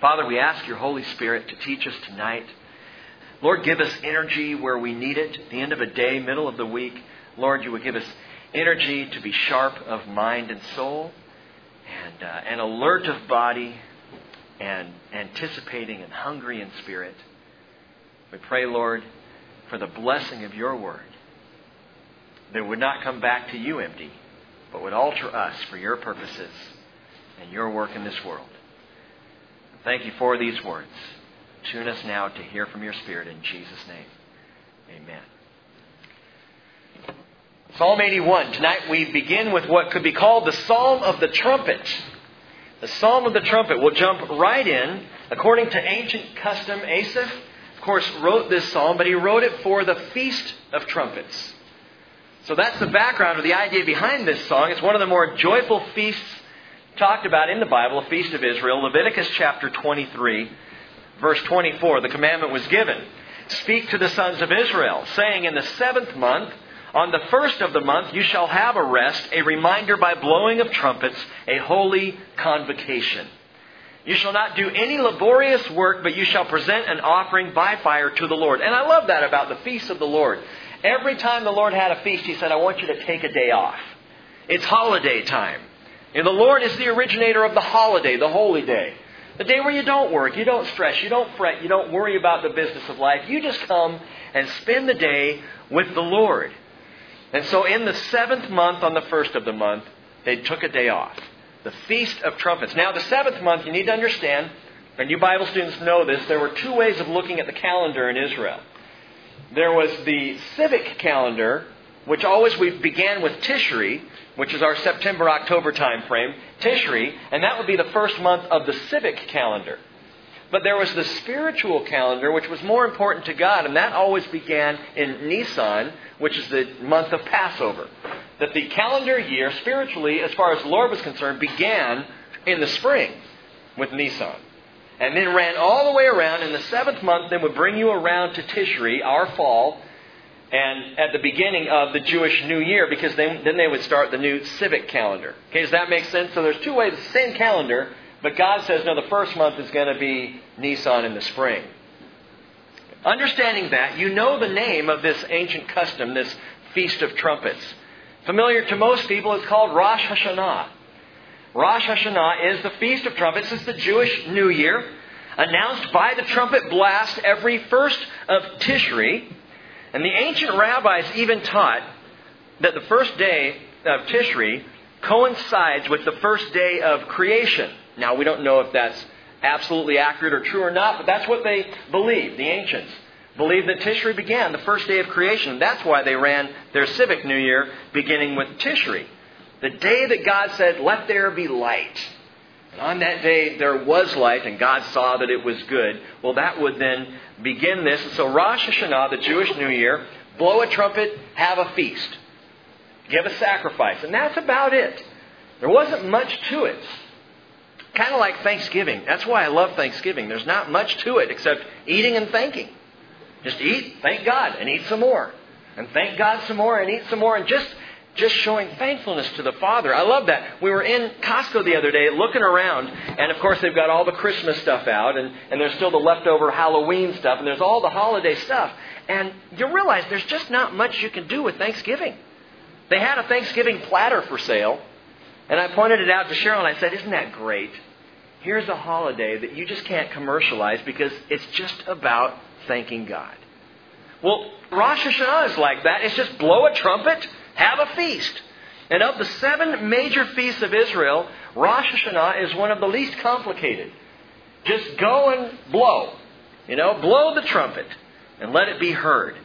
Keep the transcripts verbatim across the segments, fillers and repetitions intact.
Father, we ask your Holy Spirit to teach us tonight. Lord, give us energy where we need it. At the end of a day, middle of the week, Lord, you would give us energy to be sharp of mind and soul, and, uh, and alert of body, and anticipating and hungry in spirit. We pray, Lord, for the blessing of your word, that it would not come back to you empty, but would alter us for your purposes and your work in this world. Thank you for these words. Tune us now to hear from your Spirit in Jesus' name. Amen. Psalm eighty-one. Tonight we begin with what could be called the Psalm of the Trumpet. The Psalm of the Trumpet. We'll jump right in. According to ancient custom, Asaph, of course, wrote this psalm, but he wrote it for the Feast of Trumpets. So that's the background or the idea behind this song. It's one of the more joyful feasts talked about in the Bible, a feast of Israel. Leviticus chapter twenty-three, verse twenty-four, the commandment was given. Speak to the sons of Israel, saying, in the seventh month, on the first of the month, you shall have a rest, a reminder by blowing of trumpets, a holy convocation. You shall not do any laborious work, but you shall present an offering by fire to the Lord. And I love that about the feast of the Lord. Every time the Lord had a feast, He said, I want you to take a day off. It's holiday time. And the Lord is the originator of the holiday, the holy day. The day where you don't work, you don't stress, you don't fret, you don't worry about the business of life. You just come and spend the day with the Lord. And so in the seventh month, on the first of the month, they took a day off. The Feast of Trumpets. Now, the seventh month, you need to understand, and you Bible students know this, there were two ways of looking at the calendar in Israel. There was the civic calendar, which always we began with Tishri, which is our September-October time frame, Tishri, and that would be the first month of the civic calendar. But there was the spiritual calendar, which was more important to God, and that always began in Nisan, which is the month of Passover. That the calendar year, spiritually, as far as the Lord was concerned, began in the spring with Nisan. And then ran all the way around, and the seventh month then would bring you around to Tishri, our fall, and at the beginning of the Jewish New Year, because then, then they would start the new civic calendar. Okay, does that make sense? So there's two ways, the same calendar, but God says, no, the first month is going to be Nisan in the spring. Understanding that, you know the name of this ancient custom, this Feast of Trumpets. Familiar to most people, it's called Rosh Hashanah. Rosh Hashanah is the Feast of Trumpets. It's the Jewish New Year, announced by the trumpet blast every first of Tishri. And the ancient rabbis even taught that the first day of Tishri coincides with the first day of creation. Now, we don't know if that's absolutely accurate or true or not, but that's what they believed. The ancients believed that Tishri began the first day of creation. That's why they ran their civic New Year beginning with Tishri. The day that God said, let there be light. And on that day there was light, and God saw that it was good. Well, that would then begin this. And so Rosh Hashanah, the Jewish New Year, blow a trumpet, have a feast. Give a sacrifice. And that's about it. There wasn't much to it. Kind of like Thanksgiving. That's why I love Thanksgiving. There's not much to it except eating and thanking. Just eat, thank God, and eat some more. And thank God some more, and eat some more. And just, just showing thankfulness to the Father. I love that. We were in Costco the other day looking around. And of course they've got all the Christmas stuff out. And, and there's still the leftover Halloween stuff. And there's all the holiday stuff. And you realize there's just not much you can do with Thanksgiving. They had a Thanksgiving platter for sale. And I pointed it out to Cheryl and I said, isn't that great? Here's a holiday that you just can't commercialize because it's just about thanking God. Well, Rosh Hashanah is like that. It's just blow a trumpet, have a feast. And of the seven major feasts of Israel, Rosh Hashanah is one of the least complicated. Just go and blow. You know, blow the trumpet and let it be heard.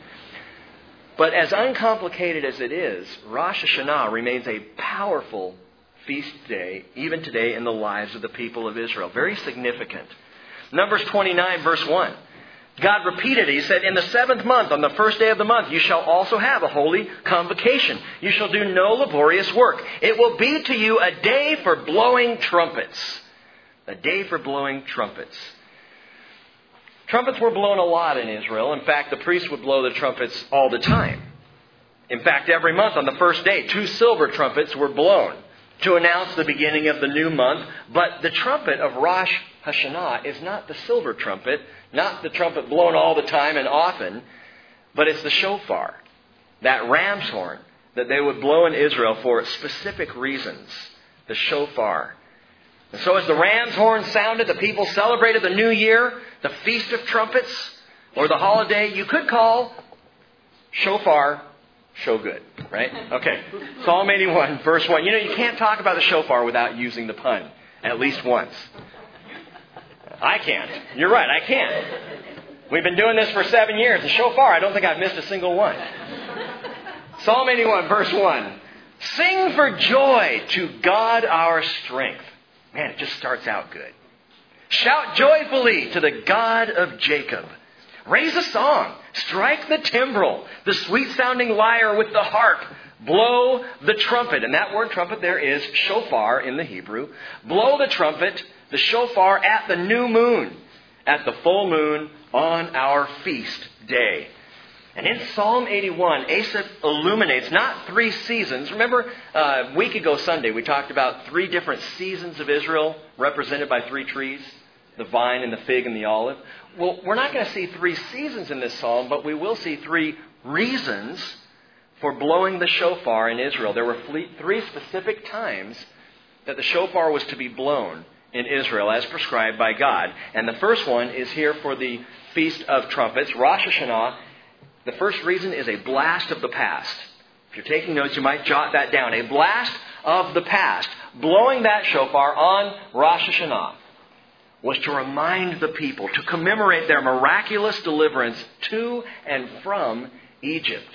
But as uncomplicated as it is, Rosh Hashanah remains a powerful feast day, even today in the lives of the people of Israel. Very significant. Numbers twenty-nine, verse one. God repeated it. He said, in the seventh month, on the first day of the month, you shall also have a holy convocation. You shall do no laborious work. It will be to you a day for blowing trumpets. A day for blowing trumpets. Trumpets were blown a lot in Israel. In fact, the priests would blow the trumpets all the time. In fact, every month on the first day, two silver trumpets were blown. to announce the beginning of the new month. But the trumpet of Rosh Hashanah is not the silver trumpet, not the trumpet blown all the time and often, but it's the shofar, that ram's horn that they would blow in Israel for specific reasons, the shofar. And so as the ram's horn sounded, the people celebrated the new year, the Feast of Trumpets, or the holiday you could call shofar show good, right? Okay, Psalm eighty-one, verse one. You know, you can't talk about the shofar without using the pun, at least once. I can't. You're right, I can't. We've been doing this for seven years. The shofar, I don't think I've missed a single one. Psalm eighty-one, verse one. Sing for joy to God our strength. Man, it just starts out good. Shout joyfully to the God of Jacob. Raise a song. Strike the timbrel, the sweet-sounding lyre with the harp. Blow the trumpet. And that word trumpet there is shofar in the Hebrew. Blow the trumpet, the shofar, at the new moon, at the full moon on our feast day. And in Psalm eighty-one, Asaph illuminates not three seasons. Remember, uh, a week ago Sunday, we talked about three different seasons of Israel represented by three trees, the vine and the fig and the olive. Well, we're not going to see three seasons in this psalm, but we will see three reasons for blowing the shofar in Israel. There were three specific times that the shofar was to be blown in Israel as prescribed by God. And the first one is here for the Feast of Trumpets, Rosh Hashanah. The first reason is a blast of the past. If you're taking notes, you might jot that down. A blast of the past. Blowing that shofar on Rosh Hashanah was to remind the people, to commemorate their miraculous deliverance to and from Egypt.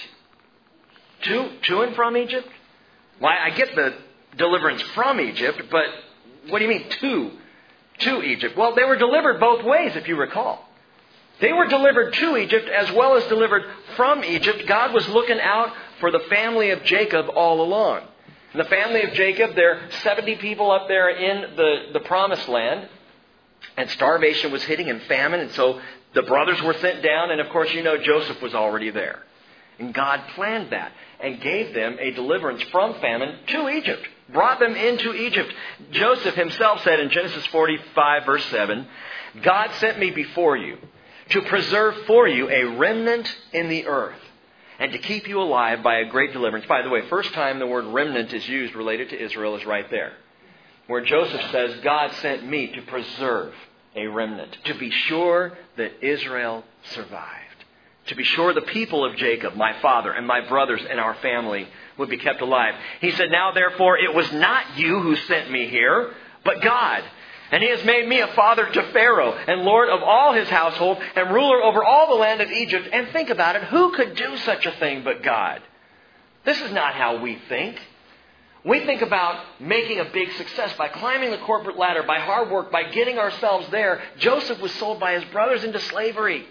To, to and from Egypt? Why, I get the deliverance from Egypt, but what do you mean to? To Egypt? Well, they were delivered both ways, if you recall. They were delivered to Egypt as well as delivered from Egypt. God was looking out for the family of Jacob all along. In the family of Jacob, there are seventy people up there in the, the promised land. And starvation was hitting and famine. And so the brothers were sent down. And of course, you know, Joseph was already there. And God planned that and gave them a deliverance from famine to Egypt. Brought them into Egypt. Joseph himself said in Genesis forty-five, verse seven, God sent me before you to preserve for you a remnant in the earth and to keep you alive by a great deliverance. By the way, first time the word remnant is used related to Israel is right there, where Joseph says, God sent me to preserve a remnant, to be sure that Israel survived, to be sure the people of Jacob, my father and my brothers and our family, would be kept alive. He said, now therefore it was not you who sent me here, but God. And He has made me a father to Pharaoh and Lord of all his household and ruler over all the land of Egypt. And think about it, who could do such a thing but God? This is not how we think. We think about making a big success by climbing the corporate ladder, by hard work, by getting ourselves there. Joseph was sold by his brothers into slavery.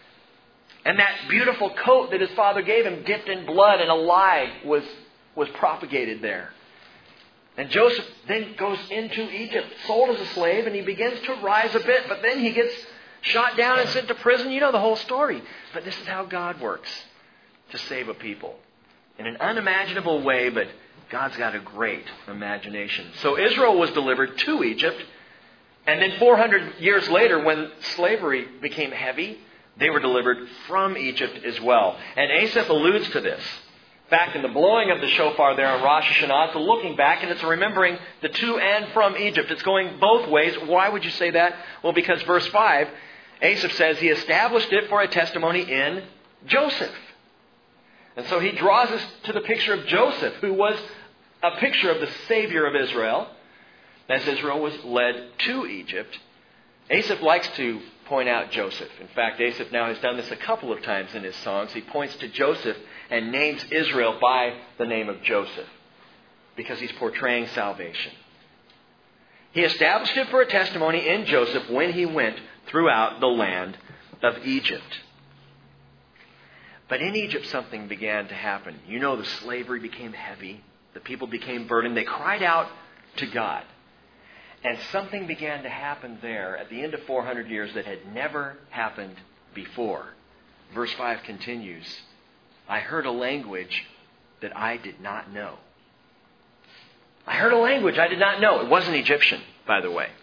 And that beautiful coat that his father gave him, dipped in blood and a lie, was, was propagated there. And Joseph then goes into Egypt, sold as a slave, and he begins to rise a bit. But then he gets shot down and sent to prison. You know the whole story. But this is how God works to save a people. In an unimaginable way, but God's got a great imagination. So Israel was delivered to Egypt. And then four hundred years later, when slavery became heavy, they were delivered from Egypt as well. And Asaph alludes to this. In fact, in the blowing of the shofar there on Rosh Hashanah, it's a looking back and it's a remembering the to and from Egypt. It's going both ways. Why would you say that? Well, because verse five, Asaph says he established it for a testimony in Joseph. And so he draws us to the picture of Joseph, who was a picture of the Savior of Israel, as Israel was led to Egypt. Asaph likes to point out Joseph. In fact, Asaph now has done this a couple of times in his songs. He points to Joseph and names Israel by the name of Joseph because he's portraying salvation. He established it for a testimony in Joseph when he went throughout the land of Egypt. But in Egypt, something began to happen. You know, the slavery became heavy. The people became burdened. They cried out to God. And something began to happen there at the end of four hundred years that had never happened before. Verse five continues, I heard a language that I did not know. I heard a language I did not know. It wasn't Egyptian, by the way.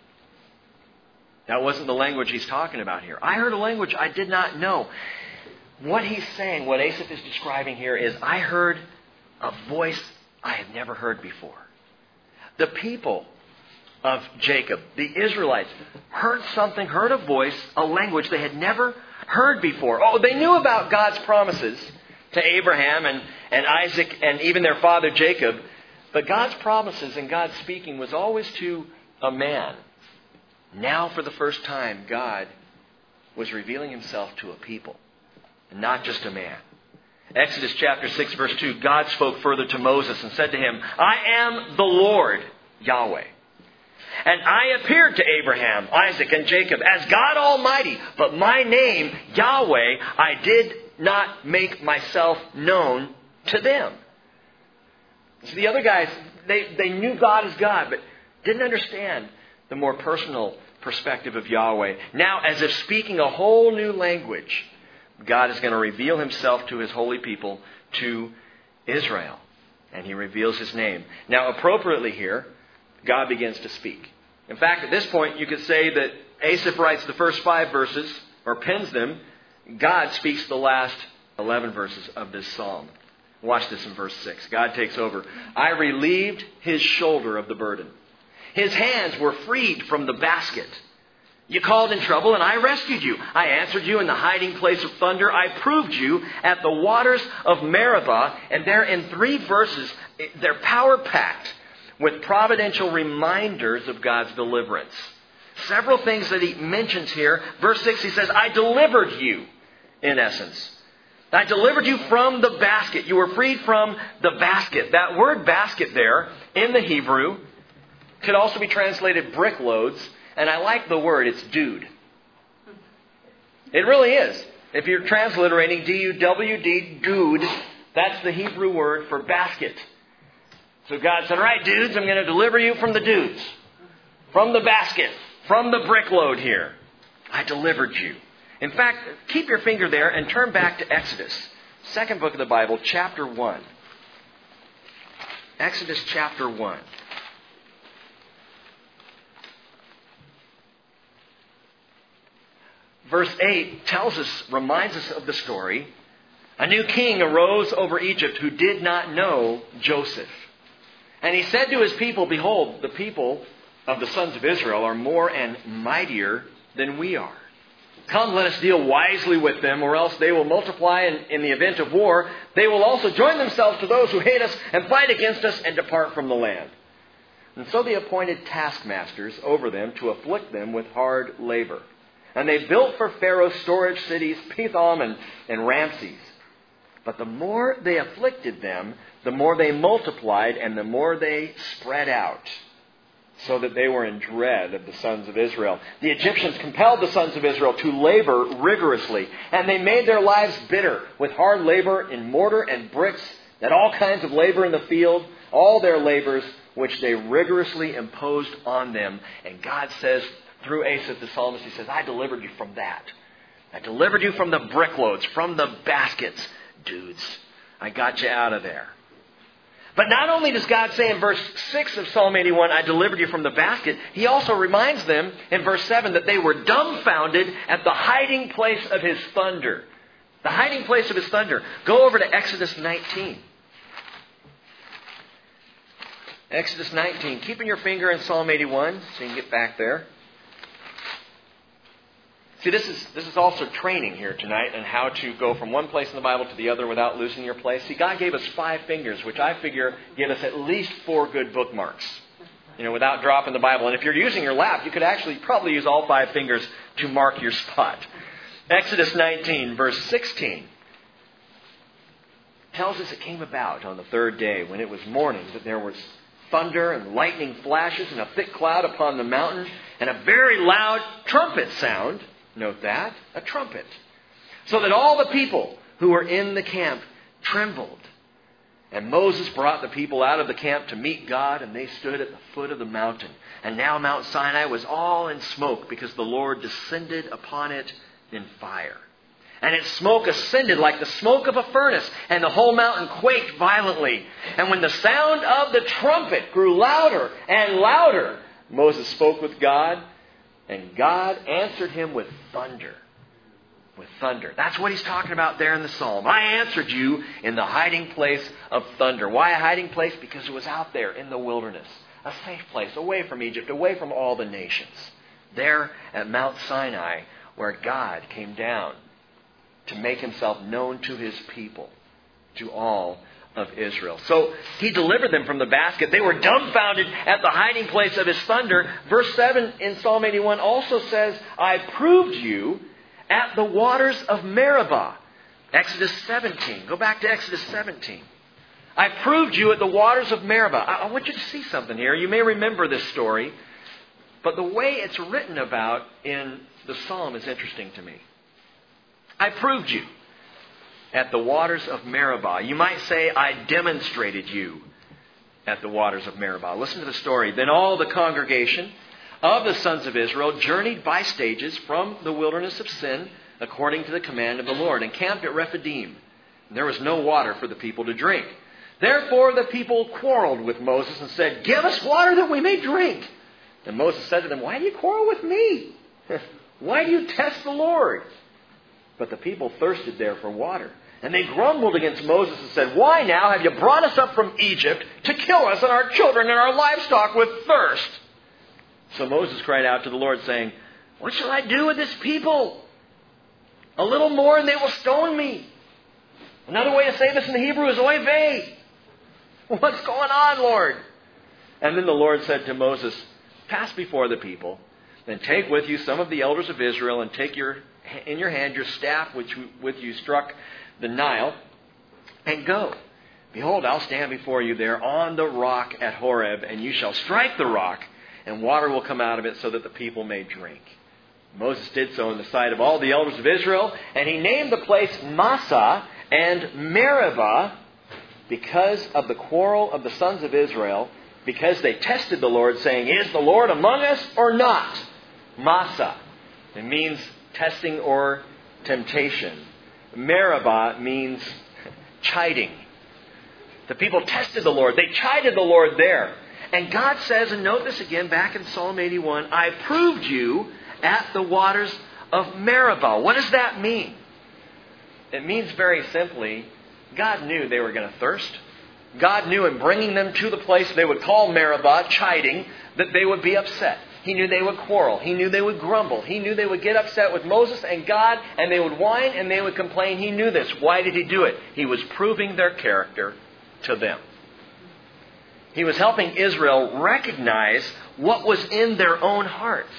That wasn't the language he's talking about here. I heard a language I did not know. What he's saying, what Asaph is describing here is, I heard a voice I had never heard before. The people of Jacob, the Israelites, heard something, heard a voice, a language they had never heard before. Oh, they knew about God's promises to Abraham and, and Isaac and even their father Jacob. But God's promises and God's speaking was always to a man. Now, for the first time, God was revealing Himself to a people, and not just a man. Exodus chapter six, verse two, God spoke further to Moses and said to him, I am the Lord, Yahweh. And I appeared to Abraham, Isaac, and Jacob as God Almighty, but my name, Yahweh, I did not make myself known to them. So the other guys, they, they knew God as God, but didn't understand the more personal perspective of Yahweh. Now, as if speaking a whole new language, God is going to reveal Himself to His holy people, to Israel. And He reveals His name. Now, appropriately here, God begins to speak. In fact, at this point, you could say that Asaph writes the first five verses, or pens them. God speaks the last eleven verses of this psalm. Watch this in verse six. God takes over. I relieved his shoulder of the burden. His hands were freed from the basket. You called in trouble and I rescued you. I answered you in the hiding place of thunder. I proved you at the waters of Meribah. And there in three verses, they're power-packed with providential reminders of God's deliverance. Several things that he mentions here. Verse six, he says, I delivered you, in essence. I delivered you from the basket. You were freed from the basket. That word basket there, in the Hebrew, could also be translated brick loads. And I like the word. It's dude. It really is. If you're transliterating D U W D, dude, that's the Hebrew word for basket. So God said, all right, dudes, I'm going to deliver you from the dudes. From the basket. From the brick load here. I delivered you. In fact, keep your finger there and turn back to Exodus. Second book of the Bible, chapter one. Exodus chapter one. Verse eight tells us, reminds us of the story. A new king arose over Egypt who did not know Joseph. And he said to his people, behold, the people of the sons of Israel are more and mightier than we are. Come, let us deal wisely with them, or else they will multiply, and in the event of war, they will also join themselves to those who hate us and fight against us and depart from the land. And so they appointed taskmasters over them to afflict them with hard labor. And they built for Pharaoh storage cities, Pithom and, and Ramses. But the more they afflicted them, the more they multiplied and the more they spread out, so that they were in dread of the sons of Israel. The Egyptians compelled the sons of Israel to labor rigorously, and they made their lives bitter with hard labor in mortar and bricks, and all kinds of labor in the field, all their labors which they rigorously imposed on them. And God says, through Asaph the psalmist, he says, I delivered you from that. I delivered you from the brick loads, from the baskets. Dudes, I got you out of there. But not only does God say in verse six of Psalm eighty-one, I delivered you from the basket, He also reminds them in verse seven that they were dumbfounded at the hiding place of His thunder. The hiding place of His thunder. Go over to Exodus nineteen. Exodus nineteen. Keeping your finger in Psalm eighty-one so you can get back there. See, this is this is also training here tonight on how to go from one place in the Bible to the other without losing your place. See, God gave us five fingers, which I figure give us at least four good bookmarks, you know, without dropping the Bible. And if you're using your lap, you could actually probably use all five fingers to mark your spot. Exodus nineteen, verse sixteen, tells us it came about on the third day when it was morning that there was thunder and lightning flashes and a thick cloud upon the mountain and a very loud trumpet sound. Note that, a trumpet. So that all the people who were in the camp trembled. And Moses brought the people out of the camp to meet God, and they stood at the foot of the mountain. And now Mount Sinai was all in smoke because the Lord descended upon it in fire. And its smoke ascended like the smoke of a furnace, and the whole mountain quaked violently. And when the sound of the trumpet grew louder and louder, Moses spoke with God, and God answered him with thunder. With thunder. That's what he's talking about there in the psalm. I answered you in the hiding place of thunder. Why a hiding place? Because it was out there in the wilderness. A safe place, away from Egypt, away from all the nations. There at Mount Sinai, where God came down to make himself known to his people, to all of Israel. So he delivered them from the basket. They were dumbfounded at the hiding place of his thunder. Verse seven in Psalm eighty-one also says, I proved you at the waters of Meribah. Exodus seventeen. Go back to Exodus seventeen. I proved you at the waters of Meribah. I, I want you to see something here. You may remember this story, but the way it's written about in the psalm is interesting to me. I proved you at the waters of Meribah. You might say, I demonstrated you at the waters of Meribah. Listen to the story. Then all the congregation of the sons of Israel journeyed by stages from the wilderness of Sin, according to the command of the Lord, and camped at Rephidim. And there was no water for the people to drink. Therefore the people quarreled with Moses and said, give us water that we may drink. And Moses said to them, why do you quarrel with me? Why do you test the Lord? But the people thirsted there for water. And they grumbled against Moses and said, why now have you brought us up from Egypt to kill us and our children and our livestock with thirst? So Moses cried out to the Lord, saying, what shall I do with this people? A little more and they will stone me. Another way to say this in the Hebrew is oy vey. What's going on, Lord? And then the Lord said to Moses, pass before the people, then take with you some of the elders of Israel, and take your in your hand your staff which with you struck the Nile, and go. Behold, I'll stand before you there on the rock at Horeb, and you shall strike the rock, and water will come out of it so that the people may drink. Moses did so in the sight of all the elders of Israel, and he named the place Massah and Meribah because of the quarrel of the sons of Israel, because they tested the Lord, saying, is the Lord among us or not? Massah. It means testing or temptation. Meribah means chiding. The people tested the Lord. They chided the Lord there. And God says, and note this again back in Psalm eighty-one, I proved you at the waters of Meribah. What does that mean? It means very simply, God knew they were going to thirst. God knew in bringing them to the place they would call Meribah, chiding, that they would be upset. He knew they would quarrel. He knew they would grumble. He knew they would get upset with Moses and God, and they would whine and they would complain. He knew this. Why did he do it? He was proving their character to them. He was helping Israel recognize what was in their own hearts.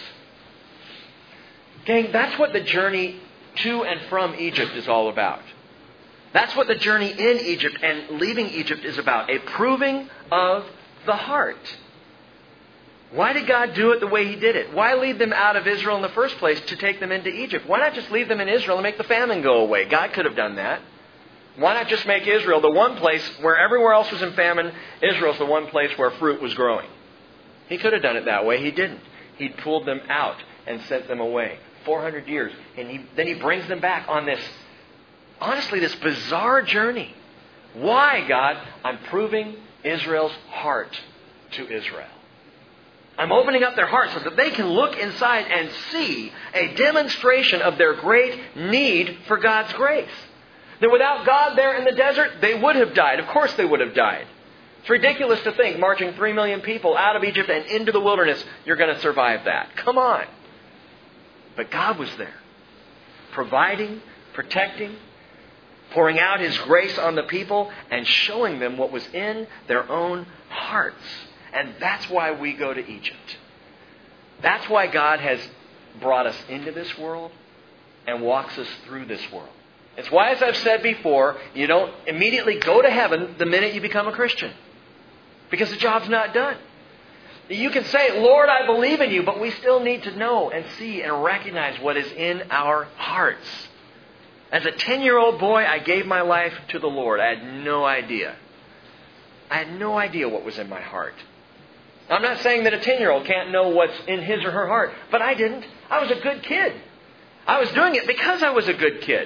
Gang, that's what the journey to and from Egypt is all about. That's what the journey in Egypt and leaving Egypt is about. A proving of the heart. Why did God do it the way He did it? Why lead them out of Israel in the first place to take them into Egypt? Why not just leave them in Israel and make the famine go away? God could have done that. Why not just make Israel the one place where everywhere else was in famine, Israel's the one place where fruit was growing? He could have done it that way. He didn't. He pulled them out and sent them away. four hundred years. And he, then He brings them back on this, honestly, this bizarre journey. Why, God? I'm proving Israel's heart to Israel. I'm opening up their hearts so that they can look inside and see a demonstration of their great need for God's grace. That without God there in the desert, they would have died. Of course they would have died. It's ridiculous to think marching three million people out of Egypt and into the wilderness, you're going to survive that. Come on. But God was there, providing, protecting, pouring out His grace on the people, and showing them what was in their own hearts. And that's why we go to Egypt. That's why God has brought us into this world and walks us through this world. It's why, as I've said before, you don't immediately go to heaven the minute you become a Christian. Because the job's not done. You can say, Lord, I believe in you, but we still need to know and see and recognize what is in our hearts. As a ten-year-old boy, I gave my life to the Lord. I had no idea. I had no idea what was in my heart. I'm not saying that a ten-year-old can't know what's in his or her heart, but I didn't. I was a good kid. I was doing it because I was a good kid.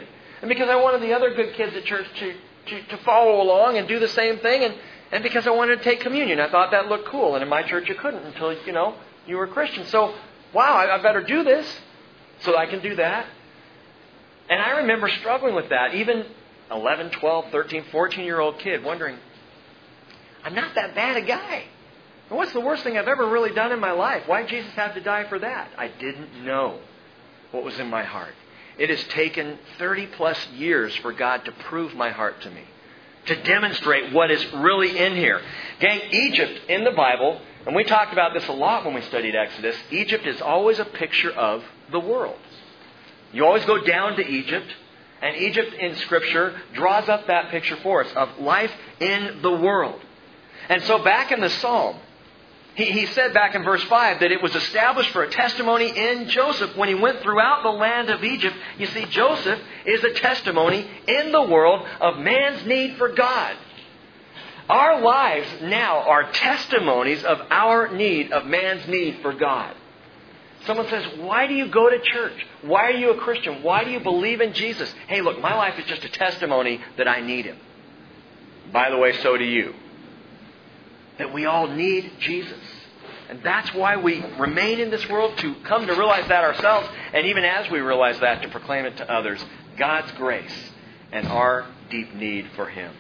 and because I wanted the other good kids at church to, to, to follow along and do the same thing, and, and because I wanted to take communion. I thought that looked cool, and in my church you couldn't until, you know, you were a Christian. So, wow, I, I better do this so I can do that. And I remember struggling with that, even eleven, twelve, thirteen, fourteen-year-old kid wondering, I'm not that bad a guy. And what's the worst thing I've ever really done in my life? Why did Jesus have to die for that? I didn't know what was in my heart. It has taken thirty plus years for God to prove my heart to me, to demonstrate what is really in here. Gang, Egypt in the Bible, and we talked about this a lot when we studied Exodus, Egypt is always a picture of the world. You always go down to Egypt, and Egypt in Scripture draws up that picture for us of life in the world. And so back in the Psalm, he, he said back in verse five that it was established for a testimony in Joseph when he went throughout the land of Egypt. You see, Joseph is a testimony in the world of man's need for God. Our lives now are testimonies of our need, of man's need for God. Someone says, why do you go to church? Why are you a Christian? Why do you believe in Jesus? Hey, look, my life is just a testimony that I need Him. By the way, so do you. That we all need Jesus. And that's why we remain in this world, to come to realize that ourselves. And even as we realize that, to proclaim it to others. God's grace and our deep need for Him.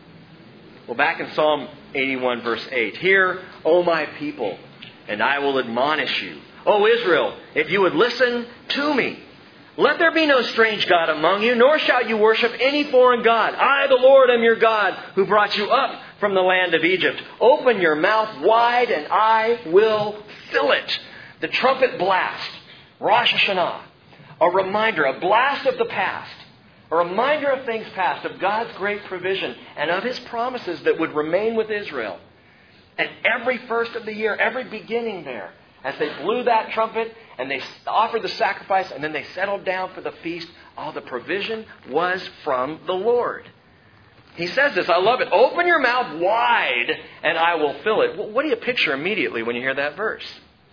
Well, back in Psalm eighty-one, verse eight. Hear, O my people, and I will admonish you. O Israel, if you would listen to me. Let there be no strange God among you, nor shall you worship any foreign god. I, the Lord, am your God, who brought you up from the land of Egypt. Open your mouth wide, and I will fill it. The trumpet blast, Rosh Hashanah, a reminder, a blast of the past, a reminder of things past, of God's great provision, and of His promises that would remain with Israel. And every first of the year, every beginning there, as they blew that trumpet and they offered the sacrifice and then they settled down for the feast, all the provision was from the Lord. He says this, I love it. Open your mouth wide and I will fill it. What do you picture immediately when you hear that verse?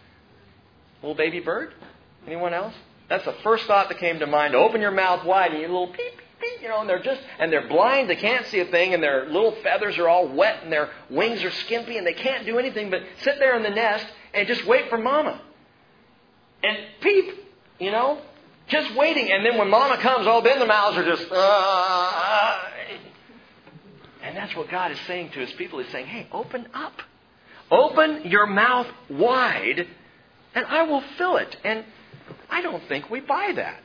Little baby bird? Anyone else? That's the first thought that came to mind. Open your mouth wide and you little peep, peep, peep, you know, and they're just, and they're blind, they can't see a thing, and their little feathers are all wet and their wings are skimpy and they can't do anything but sit there in the nest and just wait for Mama. And peep, you know, just waiting. And then when Mama comes, oh, then the mouths are just, uh, and that's what God is saying to His people. He's saying, hey, open up. Open your mouth wide and I will fill it. And I don't think we buy that.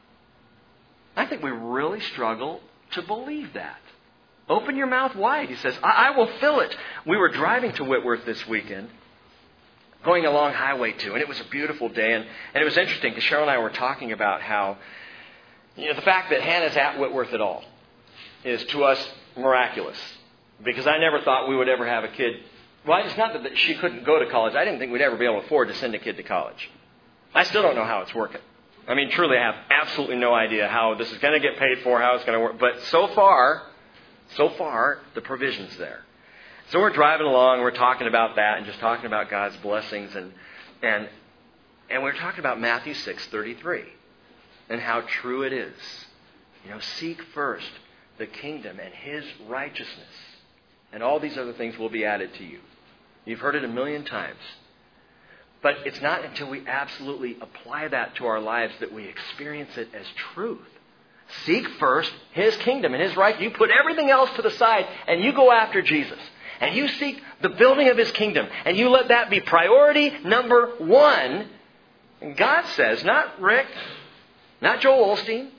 I think we really struggle to believe that. Open your mouth wide, He says. I, I will fill it. We were driving to Whitworth this weekend, going along Highway two, and it was a beautiful day. And, and it was interesting because Cheryl and I were talking about how, you know, the fact that Hannah's at Whitworth at all is to us miraculous. Because I never thought we would ever have a kid. Well, it's not that she couldn't go to college. I didn't think we'd ever be able to afford to send a kid to college. I still don't know how it's working. I mean, truly, I have absolutely no idea how this is going to get paid for, how it's going to work. But so far, so far, the provision's there. So we're driving along, we're talking about that and just talking about God's blessings. And and and we're talking about Matthew six thirty-three and how true it is. You know, seek first the kingdom and His righteousness, and all these other things will be added to you. You've heard it a million times. But it's not until we absolutely apply that to our lives that we experience it as truth. Seek first His kingdom and His right. You put everything else to the side and you go after Jesus. And you seek the building of His kingdom. And you let that be priority number one. And God says, not Rick, not Joel Osteen.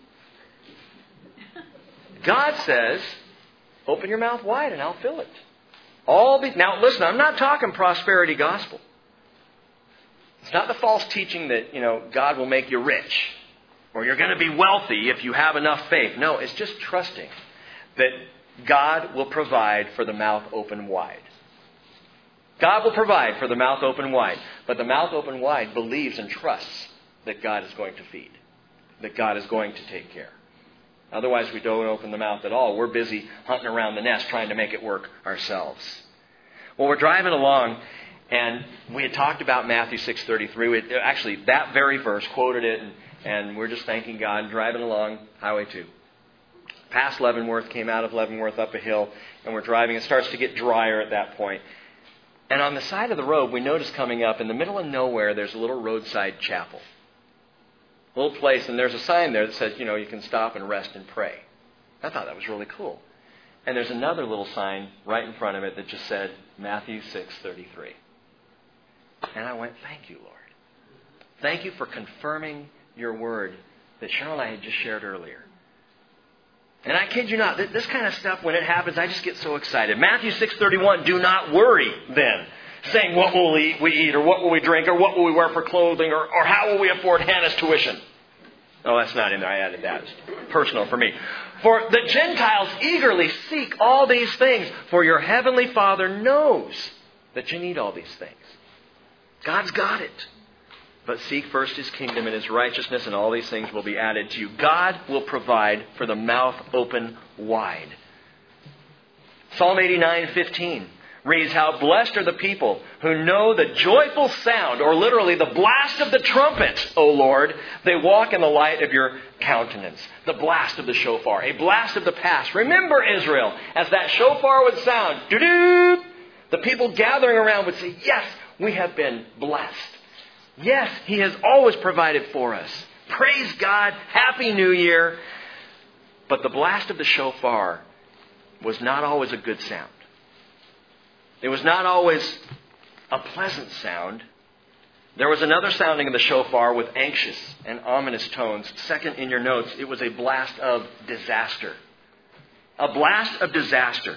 God says, open your mouth wide and I'll fill it. All the, now listen, I'm not talking prosperity gospel. It's not the false teaching that, you know, God will make you rich or you're going to be wealthy if you have enough faith. No, it's just trusting that God will provide for the mouth open wide. God will provide for the mouth open wide. But the mouth open wide believes and trusts that God is going to feed, that God is going to take care. Otherwise, we don't open the mouth at all. We're busy hunting around the nest trying to make it work ourselves. Well, we're driving along, and we had talked about Matthew six thirty-three. We had, actually, that very verse, quoted it, and, and we're just thanking God, driving along Highway two. past Leavenworth, came out of Leavenworth up a hill, and we're driving. It starts to get drier at that point. And on the side of the road, we notice coming up, in the middle of nowhere, there's a little roadside chapel. A little place, and there's a sign there that says, you know, you can stop and rest and pray. I thought that was really cool. And there's another little sign right in front of it that just said, Matthew six thirty-three. And I went, thank you, Lord. Thank you for confirming your word that Cheryl and I had just shared earlier. And I kid you not, this kind of stuff, when it happens, I just get so excited. Matthew six thirty-one, do not worry then, saying what will we eat, we eat, or what will we drink, or what will we wear for clothing, or, or how will we afford Hannah's tuition. Oh, that's not in there. I added that. It's personal for me. For the Gentiles eagerly seek all these things, for your heavenly Father knows that you need all these things. God's got it. But seek first His kingdom and His righteousness, and all these things will be added to you. God will provide for the mouth open wide. Psalm eighty-nine fifteen reads, how blessed are the people who know the joyful sound, or literally the blast of the trumpet, O Lord. They walk in the light of your countenance. The blast of the shofar, a blast of the past. Remember, Israel, as that shofar would sound, doo-doo, the people gathering around would say, yes, we have been blessed. Yes, He has always provided for us. Praise God. Happy New Year. But the blast of the shofar was not always a good sound. It was not always a pleasant sound. There was another sounding of the shofar with anxious and ominous tones. Second in your notes, it was a blast of disaster. A blast of disaster.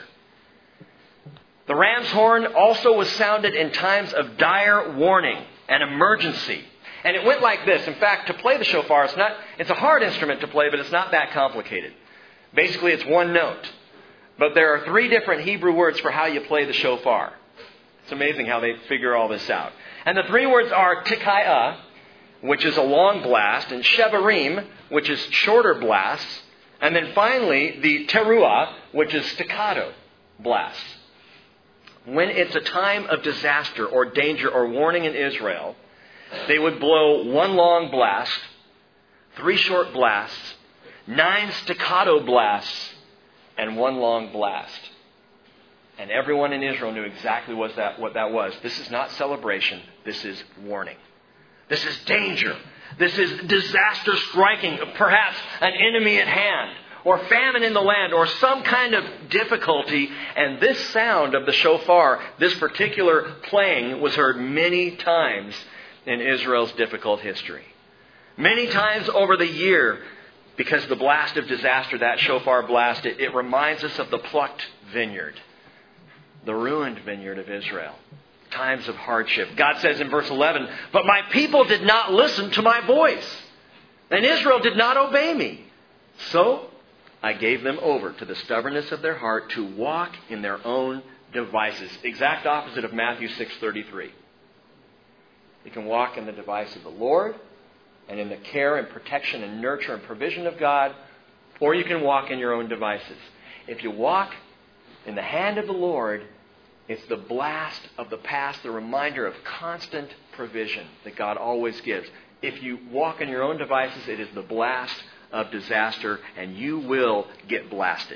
The ram's horn also was sounded in times of dire warning and emergency. And it went like this. In fact, to play the shofar, it's not, it's a hard instrument to play, but it's not that complicated. Basically, it's one note. But there are three different Hebrew words for how you play the shofar. It's amazing how they figure all this out. And the three words are tikaiah, which is a long blast, and shevarim, which is shorter blasts, and then finally the teruah, which is staccato blasts. When it's a time of disaster or danger or warning in Israel, they would blow one long blast, three short blasts, nine staccato blasts, and one long blast. And everyone in Israel knew exactly what that, what that was. This is not celebration. This is warning. This is danger. This is disaster striking, perhaps an enemy at hand, or famine in the land, or some kind of difficulty. And this sound of the shofar, this particular playing, was heard many times in Israel's difficult history. Many times over the year, because the blast of disaster, that shofar blast, it, it reminds us of the plucked vineyard, the ruined vineyard of Israel. Times of hardship. God says in verse eleven, but my people did not listen to my voice, and Israel did not obey me. So I gave them over to the stubbornness of their heart to walk in their own devices. Exact opposite of Matthew six thirty-three. You can walk in the device of the Lord, and in the care and protection and nurture and provision of God, or you can walk in your own devices. If you walk in the hand of the Lord, it's the blast of the past, the reminder of constant provision that God always gives. If you walk in your own devices, it is the blast of disaster, and you will get blasted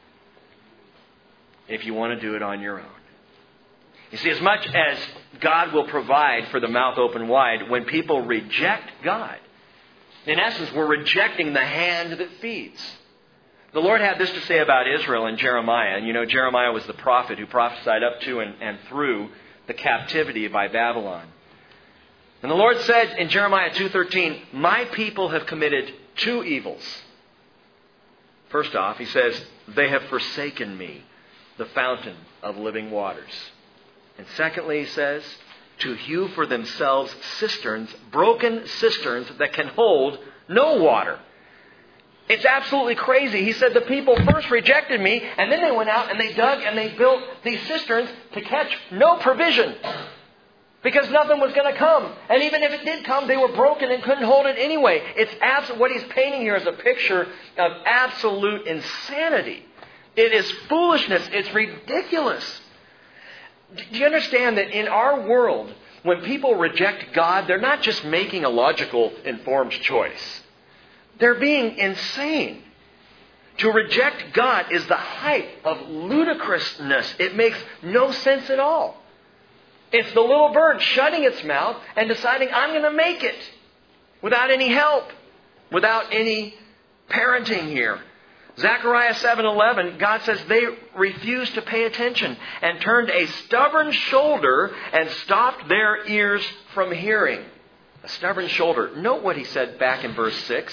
if you want to do it on your own. You see, as much as God will provide for the mouth open wide, when people reject God, in essence, we're rejecting the hand that feeds. The Lord had this to say about Israel in Jeremiah. And you know, Jeremiah was the prophet who prophesied up to and, and through the captivity by Babylon. And the Lord said in Jeremiah two thirteen, my people have committed two evils. First off, He says, they have forsaken me, the fountain of living waters. And secondly, He says, to hew for themselves cisterns, broken cisterns that can hold no water. It's absolutely crazy. He said the people first rejected me, and then they went out and they dug and they built these cisterns to catch no provision. Because nothing was going to come. And even if it did come, they were broken and couldn't hold it anyway. It's abs- what He's painting here is a picture of absolute insanity. It is foolishness. It's ridiculous. Do you understand that in our world, when people reject God, they're not just making a logical, informed choice. They're being insane. To reject God is the height of ludicrousness. It makes no sense at all. It's the little bird shutting its mouth and deciding, I'm going to make it without any help, without any parenting here. Zechariah seven eleven, God says they refused to pay attention and turned a stubborn shoulder and stopped their ears from hearing. A stubborn shoulder. Note what he said back in verse six.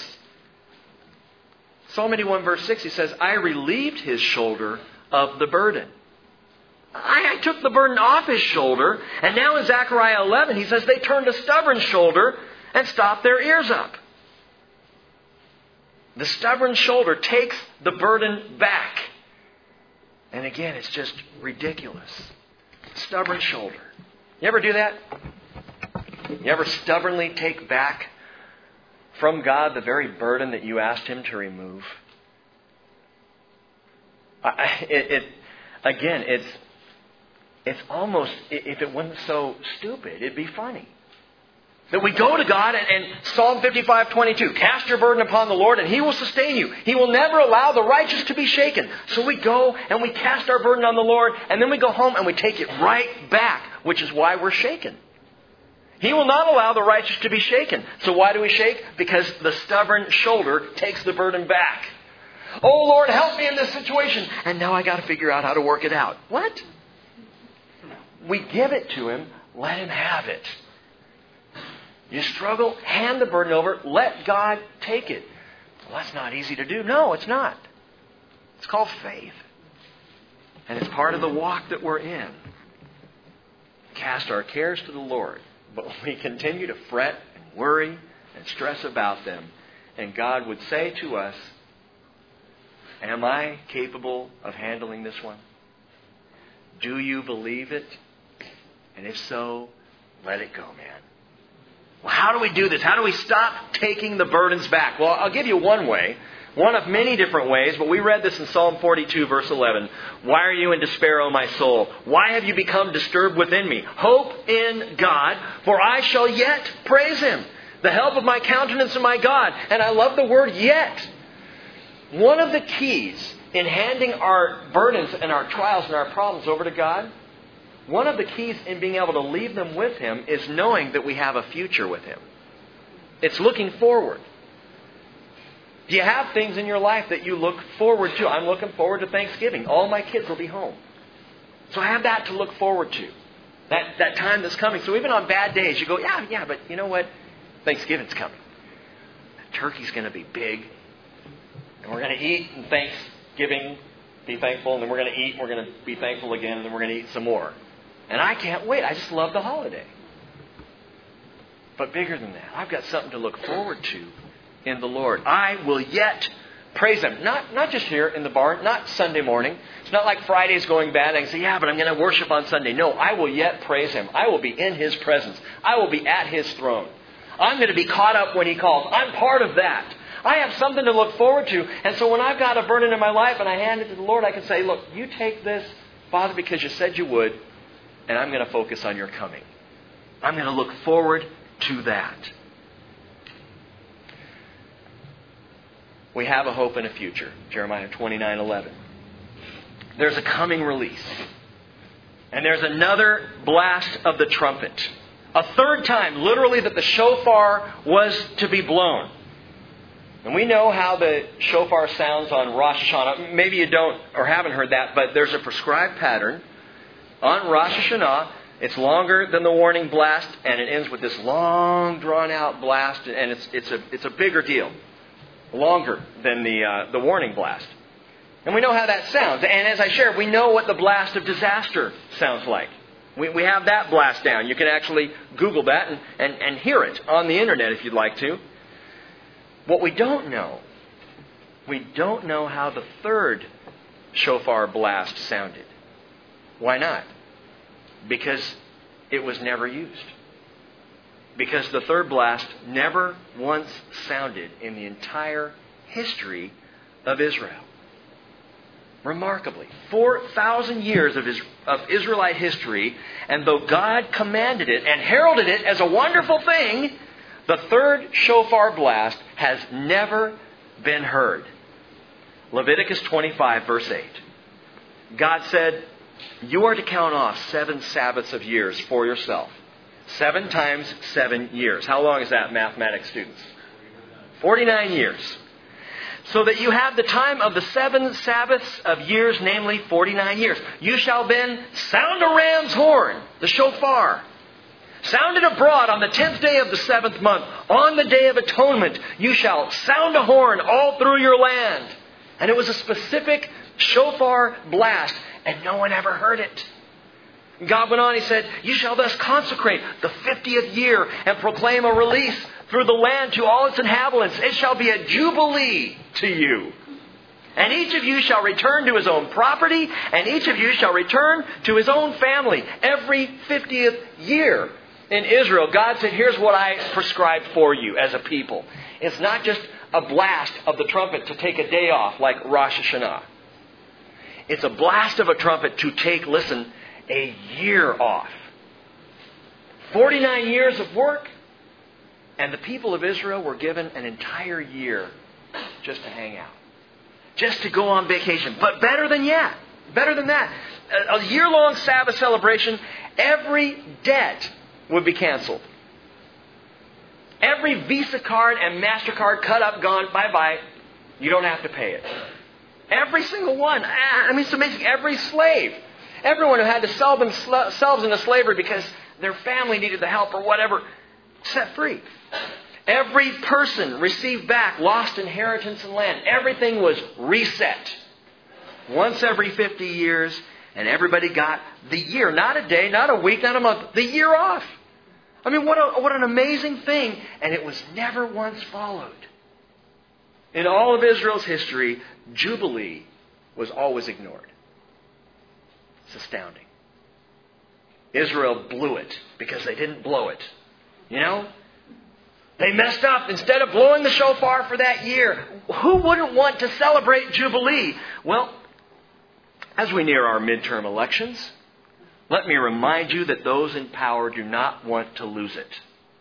Psalm eighty-one verse six, he says, I relieved his shoulder of the burden. I, I took the burden off his shoulder. And now in Zechariah eleven, he says they turned a stubborn shoulder and stopped their ears up. The stubborn shoulder takes the burden back. And again, it's just ridiculous. Stubborn shoulder. You ever do that? You ever stubbornly take back from God the very burden that you asked Him to remove? I, it, it again, it's it's almost, if it wasn't so stupid, it'd be funny. That we go to God and, and Psalm fifty-five twenty-two, cast your burden upon the Lord and He will sustain you. He will never allow the righteous to be shaken. So we go and we cast our burden on the Lord, and then we go home and we take it right back, which is why we're shaken. He will not allow the righteous to be shaken. So why do we shake? Because the stubborn shoulder takes the burden back. Oh Lord, help me in this situation. And now I got to figure out how to work it out. What? We give it to Him. Let Him have it. You struggle, hand the burden over, let God take it. Well, that's not easy to do. No, it's not. It's called faith. And it's part of the walk that we're in. Cast our cares to the Lord. But we continue to fret and worry and stress about them. And God would say to us, am I capable of handling this one? Do you believe it? And if so, let it go, man. Well, how do we do this? How do we stop taking the burdens back? Well, I'll give you one way. One of many different ways, but we read this in Psalm forty-two, verse eleven. Why are you in despair, O my soul? Why have you become disturbed within me? Hope in God, for I shall yet praise Him, the help of my countenance and my God. And I love the word yet. One of the keys in handing our burdens and our trials and our problems over to God, one of the keys in being able to leave them with Him is knowing that we have a future with Him. It's looking forward. Do you have things in your life that you look forward to? I'm looking forward to Thanksgiving. All my kids will be home. So I have that to look forward to. That, that time that's coming. So even on bad days, you go, yeah, yeah, but you know what? Thanksgiving's coming. That turkey's going to be big. And we're going to eat and Thanksgiving, be thankful. And then we're going to eat and we're going to be thankful again. And then we're going to eat some more. And I can't wait. I just love the holiday. But bigger than that, I've got something to look forward to in the Lord. I will yet praise Him. Not, not just here in the barn, not Sunday morning. It's not like Friday's going bad and I can say, yeah, but I'm going to worship on Sunday. No, I will yet praise Him. I will be in His presence. I will be at His throne. I'm going to be caught up when He calls. I'm part of that. I have something to look forward to. And so when I've got a burden in my life and I hand it to the Lord, I can say, look, you take this, Father, because you said you would, and I'm going to focus on your coming. I'm going to look forward to that. We have a hope and a future. Jeremiah twenty-nine eleven. There's a coming release. And there's another blast of the trumpet. A third time, literally, that the shofar was to be blown. And we know how the shofar sounds on Rosh Hashanah. Maybe you don't or haven't heard that, but there's a prescribed pattern. On Rosh Hashanah, it's longer than the warning blast, and it ends with this long, drawn-out blast, and it's it's a it's a bigger deal. Longer than the uh, the warning blast. And we know how that sounds. And as I shared, we know what the blast of disaster sounds like. We we have that blast down. You can actually Google that and, and, and hear it on the internet if you'd like to. What we don't know, we don't know how the third shofar blast sounded. Why not? Because it was never used. Because the third blast never once sounded in the entire history of Israel. Remarkably, four thousand years of, Is- of Israelite history, and though God commanded it and heralded it as a wonderful thing, the third shofar blast has never been heard. Leviticus twenty-five, verse eight. God said, you are to count off seven Sabbaths of years for yourself. Seven times seven years. How long is that, mathematics students? forty-nine years. So that you have the time of the seven Sabbaths of years, namely forty-nine years. You shall then sound a ram's horn, the shofar. Sound it abroad on the tenth day of the seventh month. On the day of atonement, you shall sound a horn all through your land. And it was a specific shofar blast, and no one ever heard it. God went on, He said, you shall thus consecrate the fiftieth year and proclaim a release through the land to all its inhabitants. It shall be a jubilee to you. And each of you shall return to his own property, and each of you shall return to his own family every fiftieth year. In Israel, God said, here's what I prescribed for you as a people. It's not just a blast of the trumpet to take a day off like Rosh Hashanah. It's a blast of a trumpet to take, listen, a year off. forty-nine years of work, and the people of Israel were given an entire year just to hang out. Just to go on vacation. But better than yet, better than that, a year-long Sabbath celebration, every debt would be canceled. Every Visa card and MasterCard cut up, gone, bye-bye. You don't have to pay it. Every single one. I mean, it's amazing. Every slave. Everyone who had to sell themselves into slavery because their family needed the help or whatever, set free. Every person received back lost inheritance and land. Everything was reset. Once every fifty years, and everybody got the year. Not a day, not a week, not a month. The year off. I mean, what a, what an amazing thing. And it was never once followed. In all of Israel's history, Jubilee was always ignored. It's astounding. Israel blew it because they didn't blow it. You know? They messed up. Instead of blowing the shofar for that year, who wouldn't want to celebrate Jubilee? Well, as we near our midterm elections, let me remind you that those in power do not want to lose it.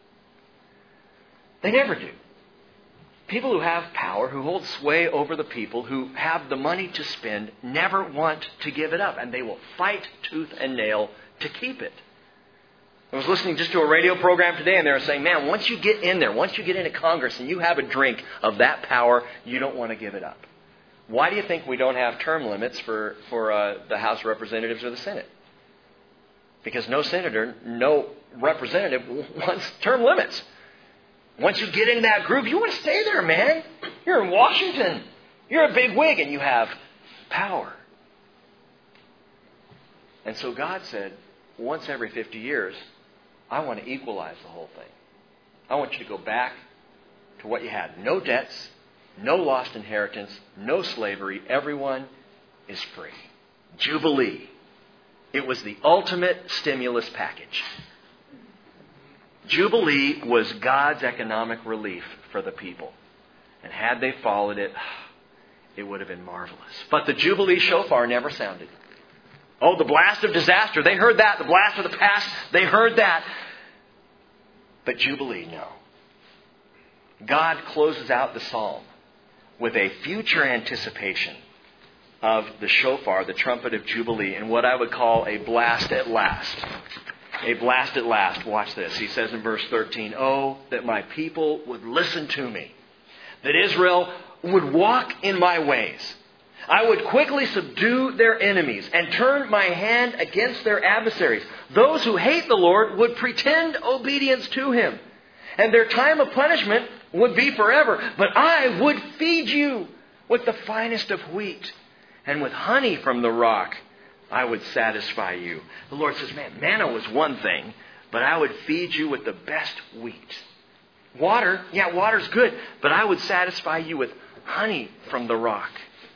They never do. People who have power, who hold sway over the people, who have the money to spend, never want to give it up. And they will fight tooth and nail to keep it. I was listening just to a radio program today, and they were saying, man, once you get in there, once you get into Congress and you have a drink of that power, you don't want to give it up. Why do you think we don't have term limits for, for uh, the House of Representatives or the Senate? Because no senator, no representative wants term limits. Once you get into that group, you want to stay there, man. You're in Washington. You're a big wig and you have power. And so God said, once every fifty years, I want to equalize the whole thing. I want you to go back to what you had. No debts, no lost inheritance, no slavery. Everyone is free. Jubilee. It was the ultimate stimulus package. Jubilee was God's economic relief for the people. And had they followed it, it would have been marvelous. But the Jubilee shofar never sounded. Oh, the blast of disaster, they heard that. The blast of the past, they heard that. But Jubilee, no. God closes out the psalm with a future anticipation of the shofar, the trumpet of Jubilee, in what I would call a blast at last. A blast at last. Watch this. He says in verse thirteen, oh, that my people would listen to me, that Israel would walk in my ways. I would quickly subdue their enemies and turn my hand against their adversaries. Those who hate the Lord would pretend obedience to Him, and their time of punishment would be forever. But I would feed you with the finest of wheat, and with honey from the rock I would satisfy you. The Lord says, man, manna was one thing, but I would feed you with the best wheat. Water, yeah, water's good, but I would satisfy you with honey from the rock.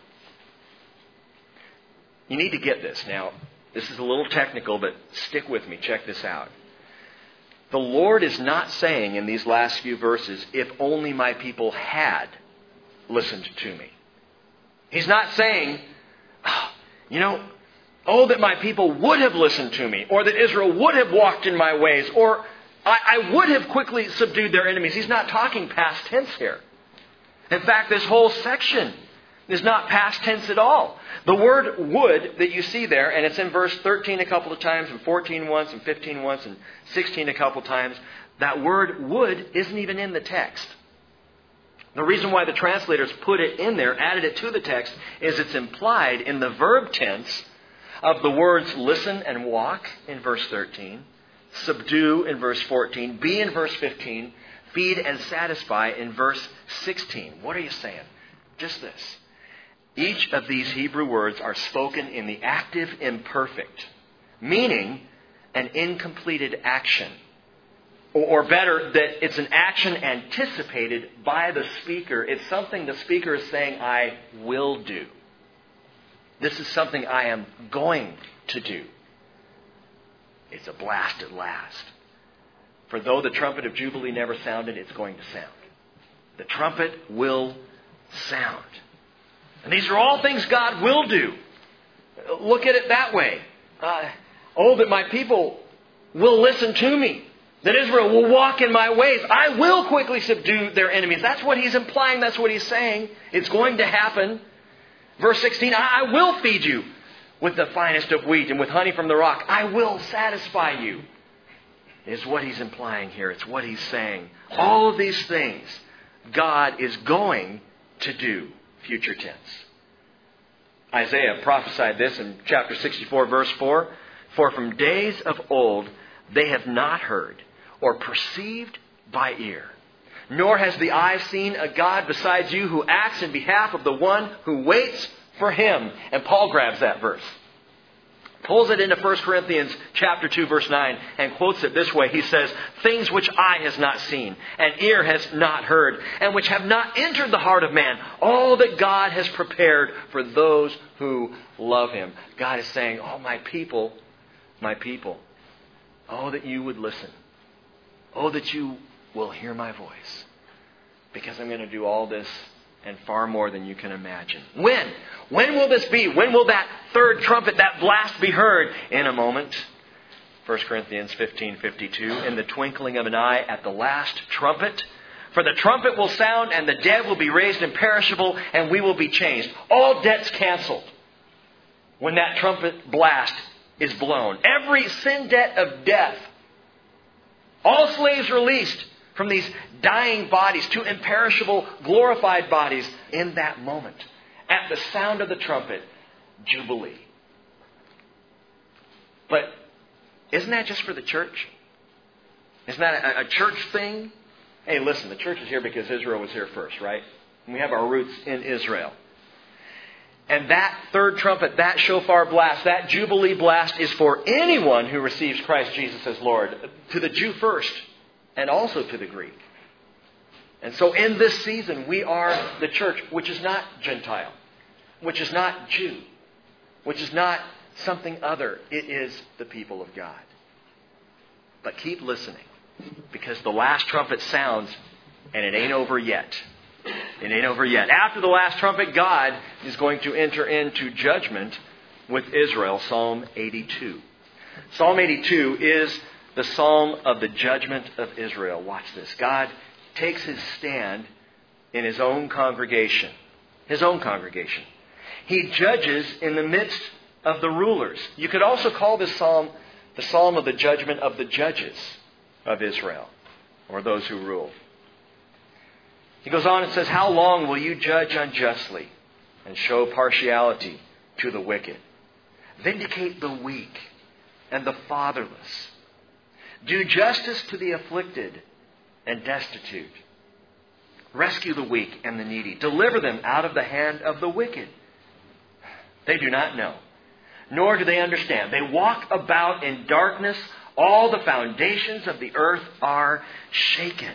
You need to get this. Now, this is a little technical, but stick with me. Check this out. The Lord is not saying in these last few verses, if only my people had listened to me. He's not saying, oh, you know, oh, that my people would have listened to me, or that Israel would have walked in my ways, or I, I would have quickly subdued their enemies. He's not talking past tense here. In fact, this whole section is not past tense at all. The word would that you see there, and it's in verse thirteen a couple of times, and fourteen once, and fifteen once, and sixteen a couple of times, that word would isn't even in the text. The reason why the translators put it in there, added it to the text, is it's implied in the verb tense of the words listen and walk in verse thirteen, subdue in verse fourteen, be in verse fifteen, feed and satisfy in verse sixteen. What are you saying? Just this. Each of these Hebrew words are spoken in the active imperfect, meaning an incompleted action. Or better, that it's an action anticipated by the speaker. It's something the speaker is saying, I will do. This is something I am going to do. It's a blast at last. For though the trumpet of Jubilee never sounded, it's going to sound. The trumpet will sound. And these are all things God will do. Look at it that way. Uh, oh, that my people will listen to me. That Israel will walk in my ways. I will quickly subdue their enemies. That's what he's implying. That's what he's saying. It's going to happen. Verse sixteen, I will feed you with the finest of wheat and with honey from the rock. I will satisfy you. Is what he's implying here. It's what he's saying. All of these things God is going to do. Future tense. Isaiah prophesied this in chapter sixty-four, verse four. For from days of old they have not heard or perceived by ear, nor has the eye seen a God besides you who acts in behalf of the one who waits for him. And Paul grabs that verse, pulls it into First Corinthians chapter two, verse nine, and quotes it this way. He says, things which eye has not seen, and ear has not heard, and which have not entered the heart of man, all that God has prepared for those who love him. God is saying, oh, my people, my people, oh, that you would listen. Oh, that you will hear my voice. Because I'm going to do all this and far more than you can imagine. When? When will this be? When will that third trumpet, that blast be heard? In a moment. First Corinthians fifteen fifty-two. In the twinkling of an eye at the last trumpet. For the trumpet will sound and the dead will be raised imperishable and we will be changed. All debts canceled when that trumpet blast is blown. Every sin debt of death. All slaves released from these dying bodies to imperishable, glorified bodies in that moment. At the sound of the trumpet, Jubilee. But isn't that just for the church? Isn't that a, a church thing? Hey, listen, the church is here because Israel was here first, right? And we have our roots in Israel. And that third trumpet, that shofar blast, that Jubilee blast is for anyone who receives Christ Jesus as Lord. To the Jew first, and also to the Greek. And so in this season, we are the church, which is not Gentile, which is not Jew, which is not something other. It is the people of God. But keep listening, because the last trumpet sounds, and it ain't over yet. It ain't over yet. After the last trumpet, God is going to enter into judgment with Israel. Psalm eighty-two. Psalm eighty-two is the psalm of the judgment of Israel. Watch this. God takes his stand in his own congregation. His own congregation. He judges in the midst of the rulers. You could also call this psalm the psalm of the judgment of the judges of Israel, or those who rule. He goes on and says, how long will you judge unjustly and show partiality to the wicked? Vindicate the weak and the fatherless. Do justice to the afflicted and destitute. Rescue the weak and the needy. Deliver them out of the hand of the wicked. They do not know, nor do they understand. They walk about in darkness. All the foundations of the earth are shaken.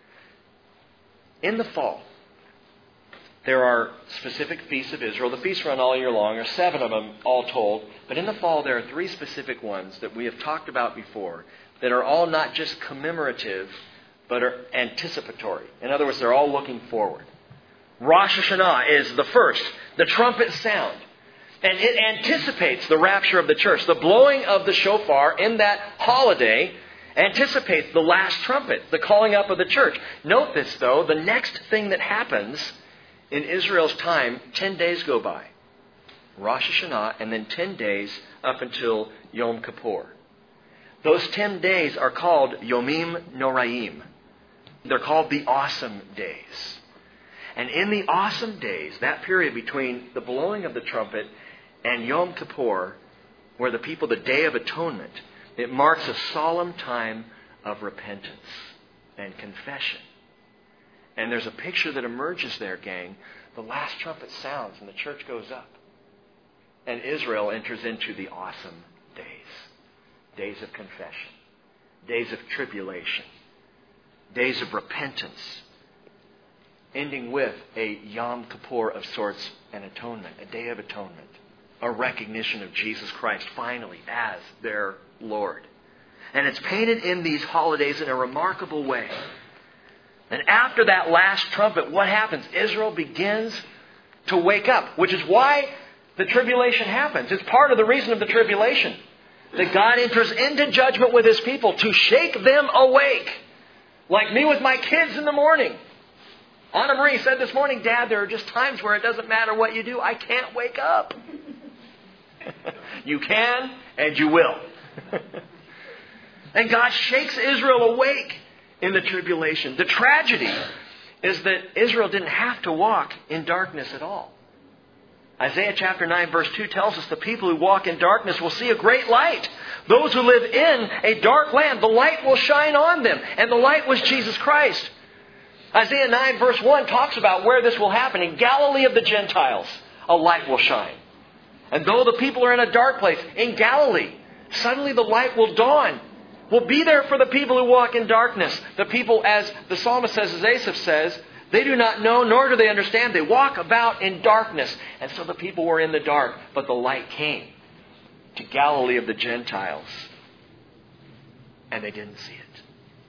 In the fall, there are specific feasts of Israel. The feasts run all year long. There are seven of them all told. But in the fall, there are three specific ones that we have talked about before that are all not just commemorative, but are anticipatory. In other words, they're all looking forward. Rosh Hashanah is the first, the trumpet sound. And it anticipates the rapture of the church. The blowing of the shofar in that holiday anticipates the last trumpet, the calling up of the church. Note this, though. The next thing that happens In Israel's time, ten days go by. Rosh Hashanah, and then ten days up until Yom Kippur. Those ten days are called Yomim Noraim. They're called the awesome days. And in the awesome days, that period between the blowing of the trumpet and Yom Kippur, where the people, the Day of Atonement, it marks a solemn time of repentance and confession. And there's a picture that emerges there, gang. The last trumpet sounds and the church goes up. And Israel enters into the awesome days. Days of confession. Days of tribulation. Days of repentance. Ending with a Yom Kippur of sorts, an atonement, a day of atonement. A recognition of Jesus Christ finally as their Lord. And it's painted in these holidays in a remarkable way. And after that last trumpet, what happens? Israel begins to wake up, which is why the tribulation happens. It's part of the reason of the tribulation. That God enters into judgment with His people to shake them awake. Like me with my kids in the morning. Anna Marie said this morning, Dad, there are just times where it doesn't matter what you do. I can't wake up. You can and you will. And God shakes Israel awake in the tribulation. The tragedy is that Israel didn't have to walk in darkness at all. Isaiah chapter nine verse two tells us the people who walk in darkness will see a great light. Those who live in a dark land, the light will shine on them. And the light was Jesus Christ. Isaiah nine verse one talks about where this will happen. In Galilee of the Gentiles, a light will shine. And though the people are in a dark place, in Galilee, suddenly the light will dawn. Will be there for the people who walk in darkness. The people, as the psalmist says, as Asaph says, they do not know, nor do they understand. They walk about in darkness. And so the people were in the dark, but the light came to Galilee of the Gentiles. And they didn't see it.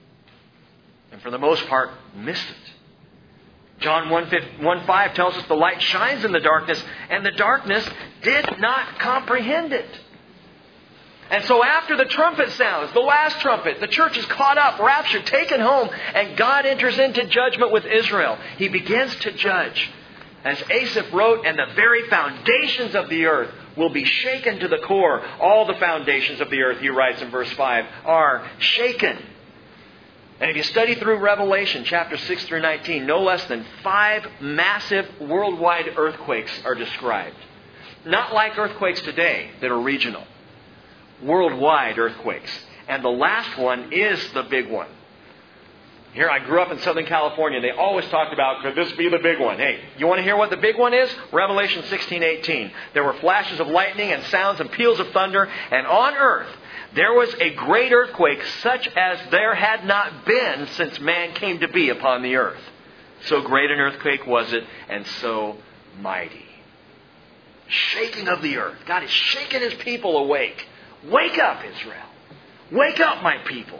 And for the most part, missed it. John one five tells us the light shines in the darkness, and the darkness did not comprehend it. And so after the trumpet sounds, the last trumpet, the church is caught up, raptured, taken home, and God enters into judgment with Israel. He begins to judge. As Asaph wrote, and the very foundations of the earth will be shaken to the core. All the foundations of the earth, he writes in verse five, are shaken. And if you study through Revelation chapter six through nineteen, no less than five massive worldwide earthquakes are described. Not like earthquakes today that are regional. Worldwide earthquakes. And the last one is the big one. Here, I grew up in Southern California. They always talked about, could this be the big one? Hey, you want to hear what the big one is? Revelation sixteen eighteen. There were flashes of lightning and sounds and peals of thunder. And on earth, there was a great earthquake such as there had not been since man came to be upon the earth. So great an earthquake was it, and so mighty. Shaking of the earth. God is shaking His people awake. Wake up, Israel. Wake up, my people.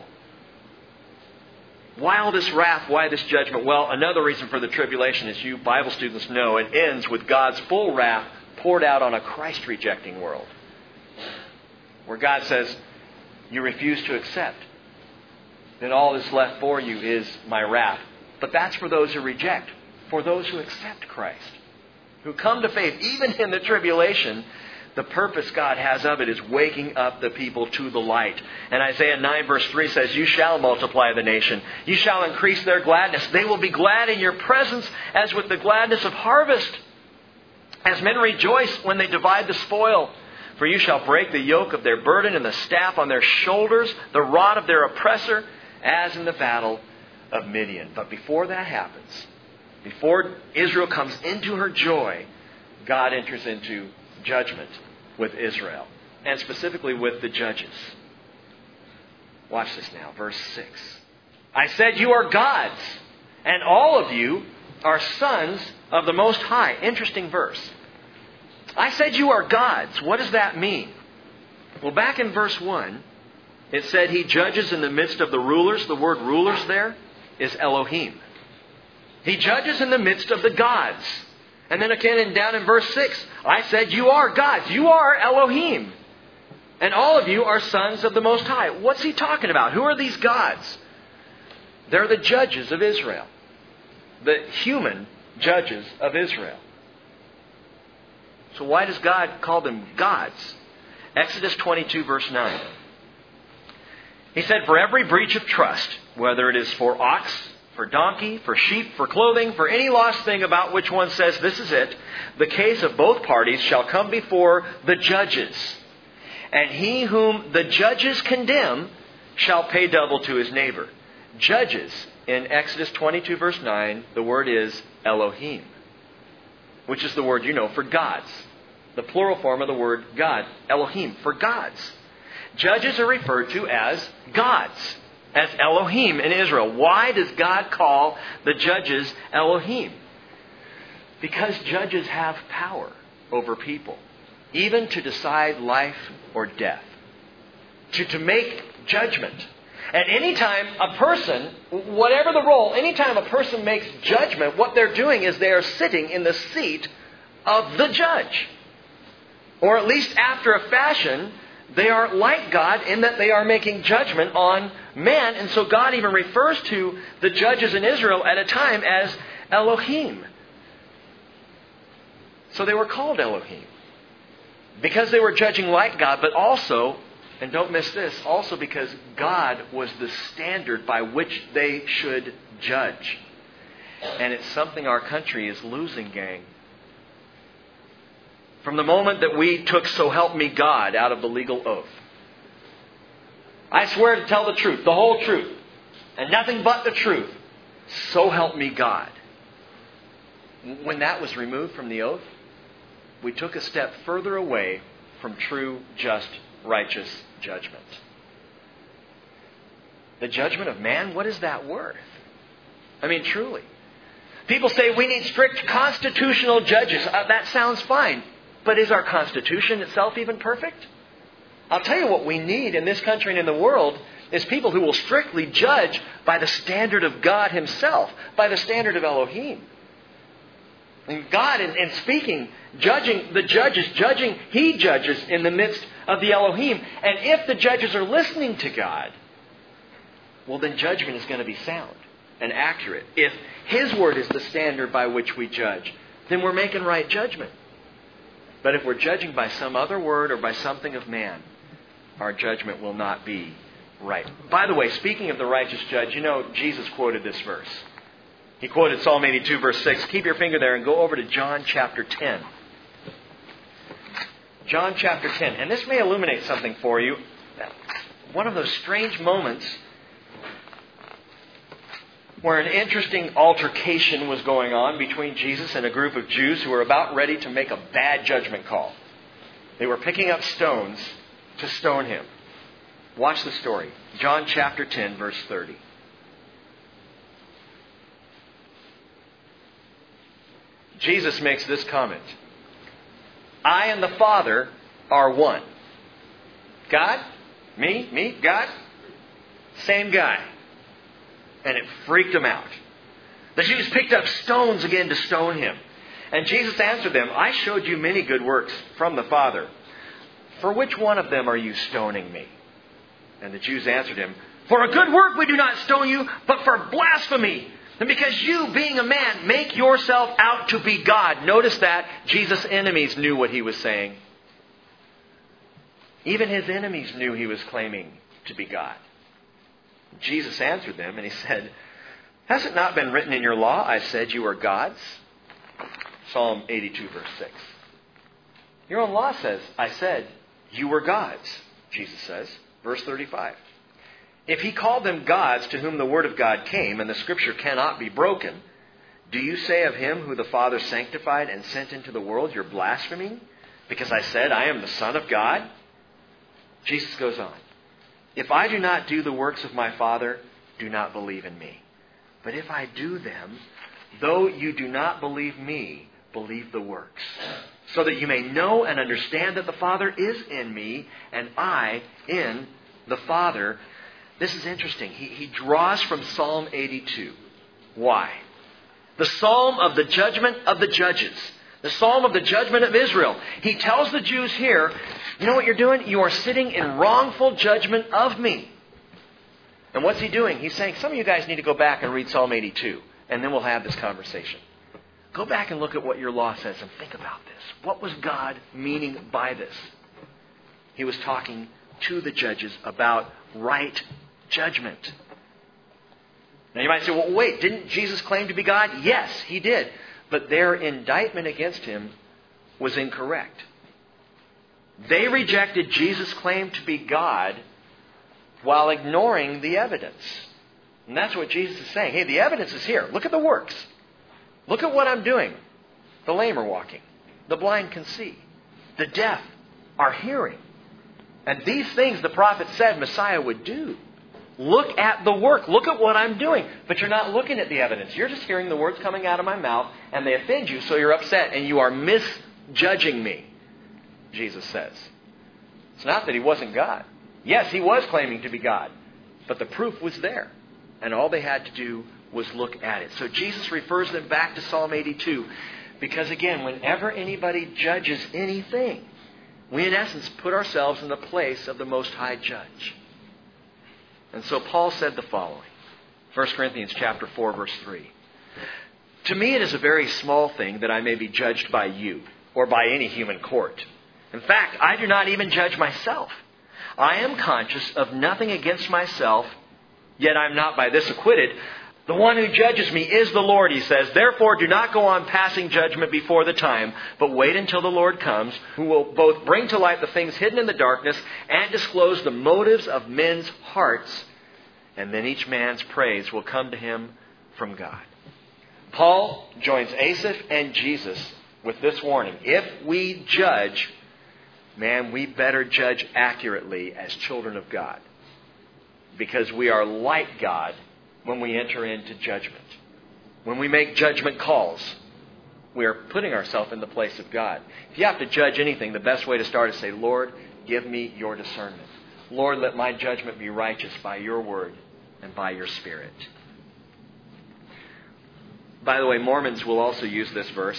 Why all this wrath? Why this judgment? Well, another reason for the tribulation, as you Bible students know, it ends with God's full wrath poured out on a Christ-rejecting world. Where God says, you refuse to accept. Then all that's left for you is my wrath. But that's for those who reject. For those who accept Christ. Who come to faith, even in the tribulation, the purpose God has of it is waking up the people to the light. And Isaiah nine verse three says, you shall multiply the nation. You shall increase their gladness. They will be glad in your presence as with the gladness of harvest. As men rejoice when they divide the spoil. For you shall break the yoke of their burden and the staff on their shoulders, the rod of their oppressor, as in the battle of Midian. But before that happens, before Israel comes into her joy, God enters into judgment with Israel, and specifically with the judges. Watch this now, verse six. I said, you are gods, and all of you are sons of the Most High. Interesting verse. I said you are gods. What does that mean? Well, back in verse one, it said He judges in the midst of the rulers. The word rulers there is Elohim. He judges in the midst of the gods. And then again, and down in verse six, I said, you are gods. You are Elohim. And all of you are sons of the Most High. What's He talking about? Who are these gods? They're the judges of Israel. The human judges of Israel. So why does God call them gods? Exodus twenty-two, verse nine. He said, "For every breach of trust, whether it is for ox, for donkey, for sheep, for clothing, for any lost thing about which one says, 'This is it,' the case of both parties shall come before the judges. And he whom the judges condemn shall pay double to his neighbor." Judges, in Exodus twenty-two, verse nine, the word is Elohim, which is the word you know for gods. The plural form of the word God, Elohim, for gods. Judges are referred to as gods, as Elohim in Israel. Why does God call the judges Elohim? Because judges have power over people, even to decide life or death, to, to make judgment. And anytime a person, whatever the role, anytime a person makes judgment, what they're doing is they are sitting in the seat of the judge. Or at least after a fashion, they are like God in that they are making judgment on man. And so God even refers to the judges in Israel at a time as Elohim. So they were called Elohim because they were judging like God, but also, and don't miss this, also because God was the standard by which they should judge. And it's something our country is losing, gang. From the moment that we took "So help me God" out of the legal oath. I swear to tell the truth, the whole truth, and nothing but the truth. So help me God. When that was removed from the oath, we took a step further away from true, just, righteous judgment. The judgment of man, what is that worth? I mean, truly. People say we need strict constitutional judges. Uh, that sounds fine. But is our Constitution itself even perfect? I'll tell you what we need in this country and in the world is people who will strictly judge by the standard of God Himself, by the standard of Elohim. And God, in, in speaking, judging the judges, judging, He judges in the midst of the Elohim. And if the judges are listening to God, well, then judgment is going to be sound and accurate. If His word is the standard by which we judge, then we're making right judgment. But if we're judging by some other word or by something of man, our judgment will not be right. By the way, speaking of the righteous judge, you know, Jesus quoted this verse. He quoted Psalm eighty-two, verse six. Keep your finger there and go over to John chapter ten. John chapter ten. And this may illuminate something for you. One of those strange moments where an interesting altercation was going on between Jesus and a group of Jews who were about ready to make a bad judgment call. They were picking up stones to stone Him. Watch the story. John chapter ten, verse thirty. Jesus makes this comment. "I and the Father are one." God? Me? Me? God? Same guy. And it freaked them out. The Jews picked up stones again to stone Him. And Jesus answered them, "I showed you many good works from the Father. For which one of them are you stoning me?" And the Jews answered Him, "For a good work we do not stone you, but for blasphemy. And because you, being a man, make yourself out to be God." Notice that Jesus' enemies knew what He was saying. Even His enemies knew He was claiming to be God. Jesus answered them and He said, "Has it not been written in your law, I said you are gods?" Psalm eighty-two, verse six. Your own law says, "I said you were gods," Jesus says. Verse thirty-five. If He called them gods to whom the word of God came, and the Scripture cannot be broken, do you say of Him who the Father sanctified and sent into the world, you're blaspheming? Because I said, I am the Son of God? Jesus goes on. If I do not do the works of my Father, do not believe in me. But if I do them, though you do not believe me, believe the works, so that you may know and understand that the Father is in me, and I in the Father. This is interesting. He, he draws from Psalm eighty-two. Why? The Psalm of the judgment of the judges. The Psalm of the judgment of Israel. He tells the Jews here, you know what you're doing? You are sitting in wrongful judgment of me. And what's He doing? He's saying, some of you guys need to go back and read Psalm eighty-two, and then we'll have this conversation. Go back and look at what your law says and think about this. What was God meaning by this? He was talking to the judges about right judgment. Now you might say, well, wait, didn't Jesus claim to be God? Yes, He did. But their indictment against Him was incorrect. They rejected Jesus' claim to be God while ignoring the evidence. And that's what Jesus is saying. Hey, the evidence is here. Look at the works. Look at what I'm doing. The lame are walking. The blind can see. The deaf are hearing. And these things the prophet said Messiah would do. Look at the work. Look at what I'm doing. But you're not looking at the evidence. You're just hearing the words coming out of my mouth, and they offend you, so you're upset, and you are misjudging me, Jesus says. It's not that He wasn't God. Yes, He was claiming to be God. But the proof was there. And all they had to do was look at it. So Jesus refers them back to Psalm eighty-two. Because again, whenever anybody judges anything, we in essence put ourselves in the place of the Most High Judge. And so Paul said the following. First Corinthians chapter four, verse three. To me it is a very small thing that I may be judged by you or by any human court. In fact, I do not even judge myself. I am conscious of nothing against myself, yet I am not by this acquitted. The one who judges me is the Lord, he says. Therefore, do not go on passing judgment before the time, but wait until the Lord comes, who will both bring to light the things hidden in the darkness and disclose the motives of men's hearts. And then each man's praise will come to him from God. Paul joins Asaph and Jesus with this warning. If we judge, man, we better judge accurately as children of God. Because we are like God when we enter into judgment. When we make judgment calls, we are putting ourselves in the place of God. If you have to judge anything, the best way to start is say, Lord, give me your discernment. Lord, let my judgment be righteous by your word and by your Spirit. By the way, Mormons will also use this verse.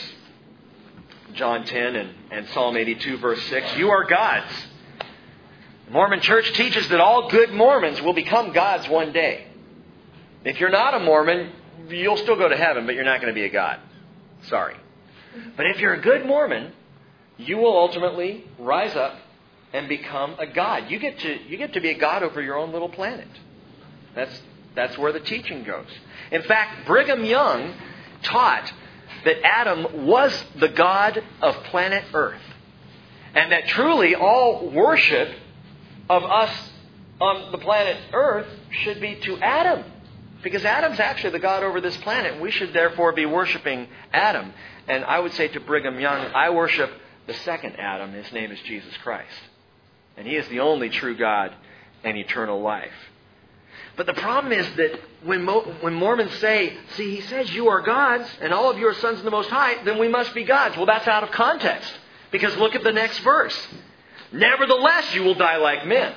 John ten and, and Psalm eighty-two, verse six. You are God's. The Mormon Church teaches that all good Mormons will become God's one day. If you're not a Mormon, you'll still go to heaven, but you're not going to be a God. Sorry. But if you're a good Mormon, you will ultimately rise up and become a God. You get to you get to be a God over your own little planet. That's that's where the teaching goes. In fact, Brigham Young taught that Adam was the God of planet Earth. And that truly all worship of us on the planet Earth should be to Adam. Because Adam's actually the God over this planet. We should therefore be worshiping Adam. And I would say to Brigham Young, I worship the second Adam. His name is Jesus Christ. And He is the only true God and eternal life. But the problem is that when, Mo- when Mormons say, see, He says you are gods and all of you are sons of the Most High, then we must be gods. Well, that's out of context. Because look at the next verse. Nevertheless, you will die like men.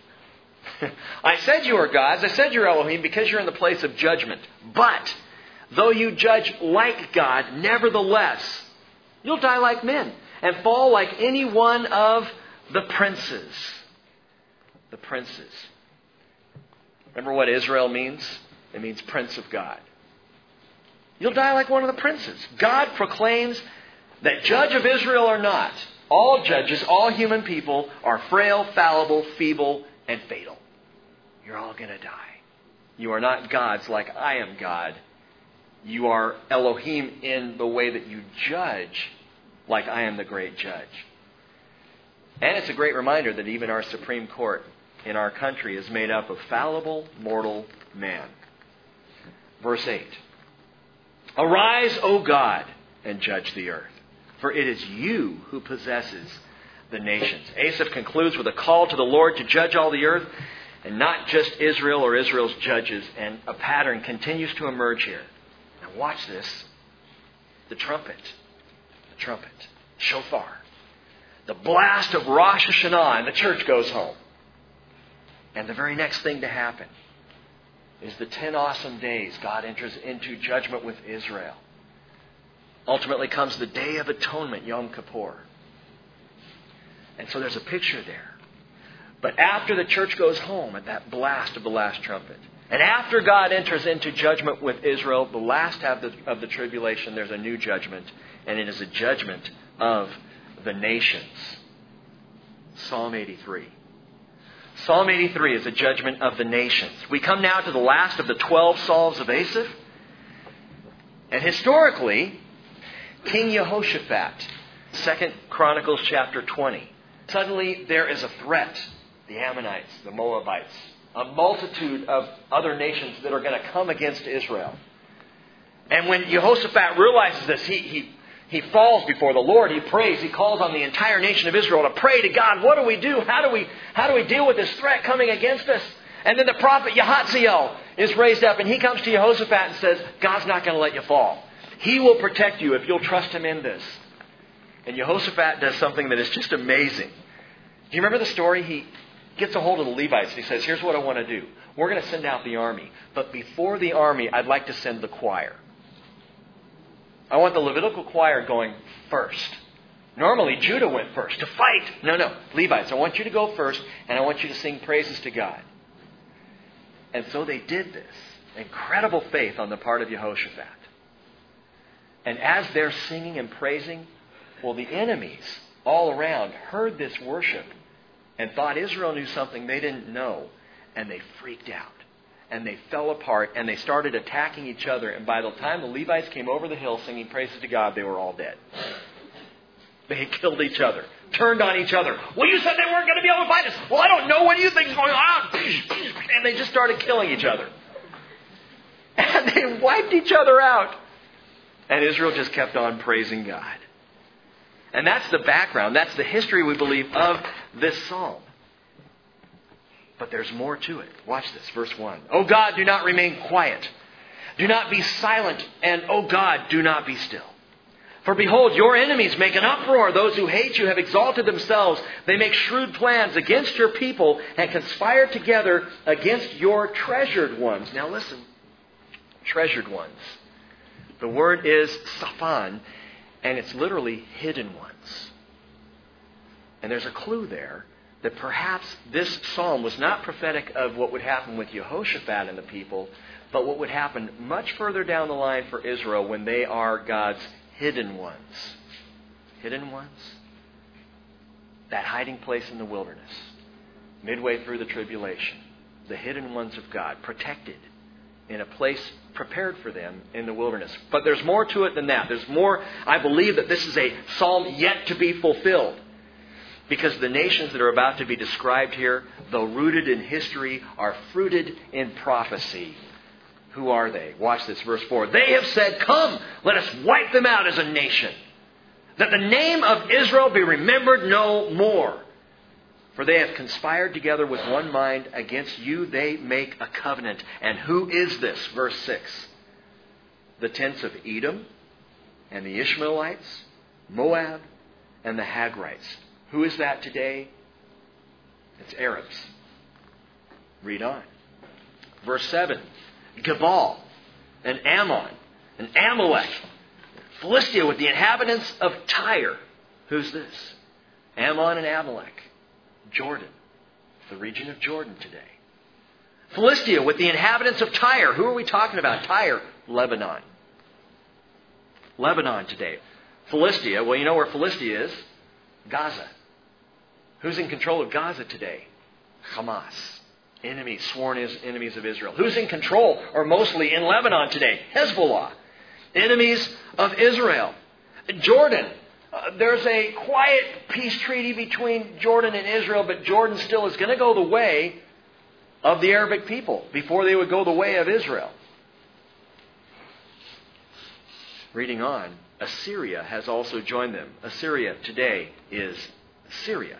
I said you are gods. I said you're Elohim because you're in the place of judgment. But though you judge like God, nevertheless, you'll die like men and fall like any one of the princes. The princes. Remember what Israel means? It means prince of God. You'll die like one of the princes. God proclaims that judge of Israel or not, all judges, all human people are frail, fallible, feeble, and fatal. You're all going to die. You are not gods like I am God. You are Elohim in the way that you judge like I am the great judge. And it's a great reminder that even our Supreme Court in our country is made up of fallible, mortal man. Verse eight. Arise, O God, and judge the earth, for it is you who possesses the nations. Asaph concludes with a call to the Lord to judge all the earth, and not just Israel or Israel's judges. And a pattern continues to emerge here. Now watch this. The trumpet. The trumpet. Shofar. The blast of Rosh Hashanah, and the church goes home. And the very next thing to happen is the ten awesome days God enters into judgment with Israel. Ultimately comes the Day of Atonement, Yom Kippur. And so there's a picture there. But after the church goes home at that blast of the last trumpet, And after God enters into judgment with Israel, the last half of the, of the tribulation, there's a new judgment. And it is a judgment of the nations. Psalm eighty-three. Psalm eighty-three is a judgment of the nations. We come now to the last of the twelve Psalms of Asaph. And historically, King Jehoshaphat, Second Chronicles chapter twenty. Suddenly there is a threat. The Ammonites, the Moabites, a multitude of other nations that are going to come against Israel. And when Jehoshaphat realizes this, he, he, he falls before the Lord. He prays. He calls on the entire nation of Israel to pray to God. What do we do? How do we, how do we deal with this threat coming against us? And then the prophet Yahaziel is raised up, and he comes to Jehoshaphat and says, God's not going to let you fall. He will protect you if you'll trust Him in this. And Jehoshaphat does something that is just amazing. Do you remember the story? He gets a hold of the Levites. He says, here's what I want to do. We're going to send out the army. But before the army, I'd like to send the choir. I want the Levitical choir going first. Normally, Judah went first to fight. No, no. Levites, I want you to go first, and I want you to sing praises to God. And so they did this. Incredible faith on the part of Jehoshaphat. And as they're singing and praising, well, the enemies all around heard this worship and thought Israel knew something they didn't know. And they freaked out. And they fell apart. And they started attacking each other. And by the time the Levites came over the hill singing praises to God, they were all dead. They had killed each other. Turned on each other. Well, you said they weren't going to be able to fight us. Well, I don't know. What do you think is going on? And they just started killing each other. And they wiped each other out. And Israel just kept on praising God. And that's the background. That's the history, we believe, of this psalm. But there's more to it. Watch this, verse one. O God, do not remain quiet. Do not be silent. And, O God, do not be still. For behold, your enemies make an uproar. Those who hate you have exalted themselves. They make shrewd plans against your people and conspire together against your treasured ones. Now listen. Treasured ones. The word is saphan, and it's literally hidden ones. And there's a clue there that perhaps this psalm was not prophetic of what would happen with Jehoshaphat and the people, but what would happen much further down the line for Israel when they are God's hidden ones. Hidden ones? That hiding place in the wilderness, midway through the tribulation. The hidden ones of God, protected in a place prepared for them in the wilderness. But there's more to it than that. There's more. I believe that this is a psalm yet to be fulfilled. Because the nations that are about to be described here, though rooted in history, are fruited in prophecy. Who are they? Watch this, verse four. They have said, come, let us wipe them out as a nation, that the name of Israel be remembered no more. For they have conspired together with one mind. Against you they make a covenant. And who is this? Verse six. The tents of Edom and the Ishmaelites, Moab and the Hagrites. Who is that today? It's Arabs. Read on. Verse seven. Gebal and Ammon and Amalek. Philistia with the inhabitants of Tyre. Who's this? Ammon and Amalek. Jordan. The region of Jordan today. Philistia with the inhabitants of Tyre. Who are we talking about? Tyre, Lebanon. Lebanon today. Philistia, well, you know where Philistia is? Gaza. Who's in control of Gaza today? Hamas. Enemies, sworn enemies of Israel. Who's in control, or mostly in Lebanon today? Hezbollah. Enemies of Israel. Jordan. Uh, there's a quiet peace treaty between Jordan and Israel, but Jordan still is going to go the way of the Arabic people before they would go the way of Israel. Reading on, Assyria has also joined them. Assyria today is Syria.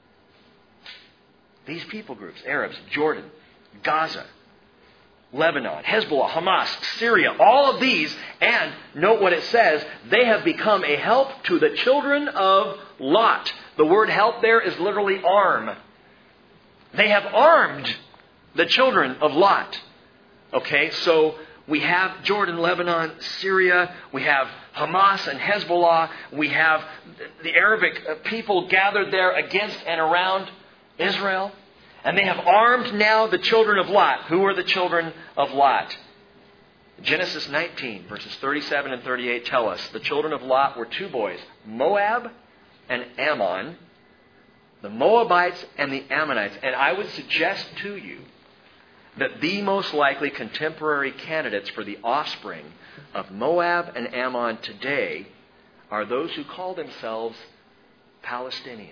These people groups, Arabs, Jordan, Gaza, Lebanon, Hezbollah, Hamas, Syria, all of these, and note what it says, they have become a help to the children of Lot. The word help there is literally arm. They have armed the children of Lot. Okay, so we have Jordan, Lebanon, Syria, we have Hamas and Hezbollah, we have the Arabic people gathered there against and around Israel. And they have armed now the children of Lot. Who are the children of Lot? Genesis nineteen, verses thirty-seven and thirty-eight tell us the children of Lot were two boys, Moab and Ammon, the Moabites and the Ammonites. And I would suggest to you that the most likely contemporary candidates for the offspring of Moab and Ammon today are those who call themselves Palestinians.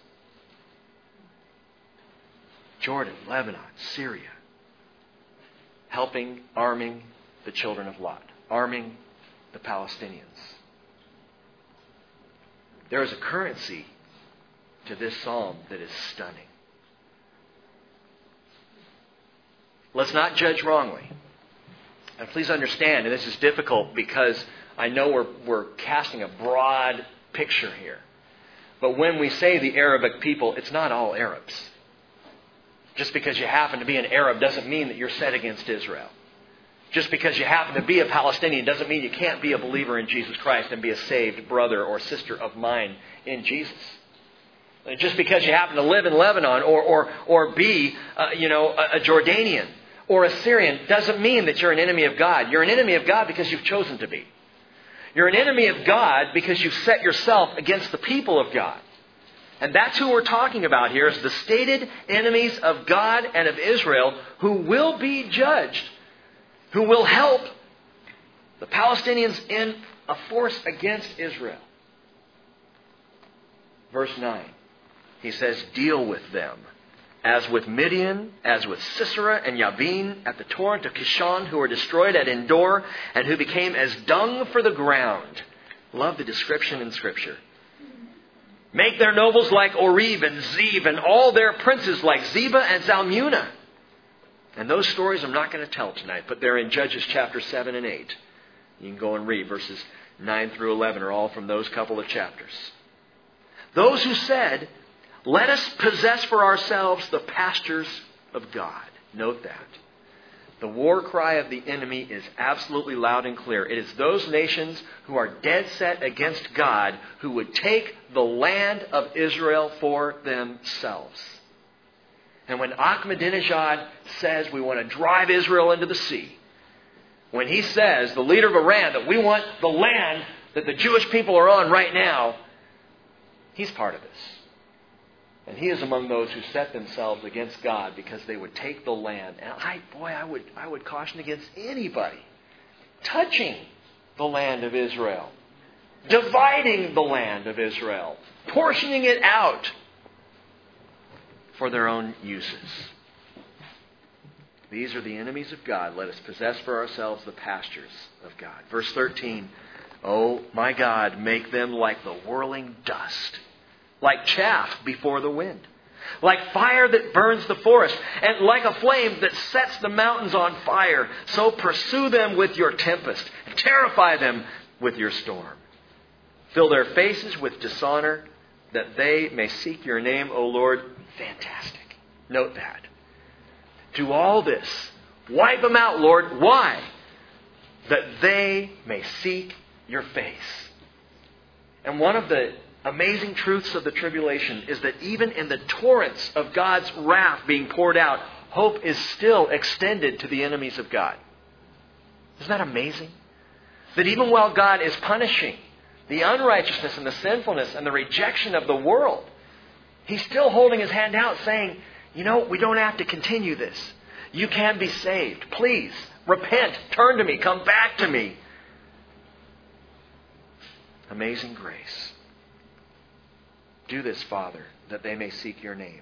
Jordan, Lebanon, Syria, helping, arming the children of Lot, arming the Palestinians. There is a currency to this psalm that is stunning. Let's not judge wrongly. And please understand, and this is difficult because I know we're, we're casting a broad picture here. But when we say the Arabic people, it's not all Arabs. Just because you happen to be an Arab doesn't mean that you're set against Israel. Just because you happen to be a Palestinian doesn't mean you can't be a believer in Jesus Christ and be a saved brother or sister of mine in Jesus. Just because you happen to live in Lebanon or or or be uh, you know a, a Jordanian or a Syrian doesn't mean that you're an enemy of God. You're an enemy of God because you've chosen to be. You're an enemy of God because you've set yourself against the people of God. And that's who we're talking about here, is the stated enemies of God and of Israel who will be judged, who will help the Palestinians in a force against Israel. Verse nine, he says, deal with them, as with Midian, as with Sisera and Yabin at the torrent of Kishon, who were destroyed at Endor, and who became as dung for the ground. Love the description in Scripture. Make their nobles like Oreb and Zeb, and all their princes like Zebah and Zalmunna. And those stories I'm not going to tell tonight, but they're in Judges chapter seven and eight. You can go and read. Verses nine through eleven are all from those couple of chapters. Those who said, let us possess for ourselves the pastures of God. Note that. The war cry of the enemy is absolutely loud and clear. It is those nations who are dead set against God who would take the land of Israel for themselves. And when Ahmadinejad says we want to drive Israel into the sea, when he says, the leader of Iran, that we want the land that the Jewish people are on right now, he's part of this. And he is among those who set themselves against God because they would take the land. And I, boy, I would, I would caution against anybody touching the land of Israel, dividing the land of Israel, portioning it out for their own uses. These are the enemies of God. Let us possess for ourselves the pastures of God. Verse thirteen, oh my God, make them like the whirling dust, like chaff before the wind, like fire that burns the forest, and like a flame that sets the mountains on fire. So pursue them with your tempest, and terrify them with your storm. Fill their faces with dishonor, that they may seek your name, O Lord. Fantastic. Note that. Do all this. Wipe them out, Lord. Why? That they may seek your face. And one of the amazing truths of the tribulation is that even in the torrents of God's wrath being poured out, hope is still extended to the enemies of God. Isn't that amazing? That even while God is punishing the unrighteousness and the sinfulness and the rejection of the world, He's still holding His hand out saying, you know, we don't have to continue this. You can be saved. Please, repent, turn to me, come back to me. Amazing grace. Do this, Father, that they may seek your name.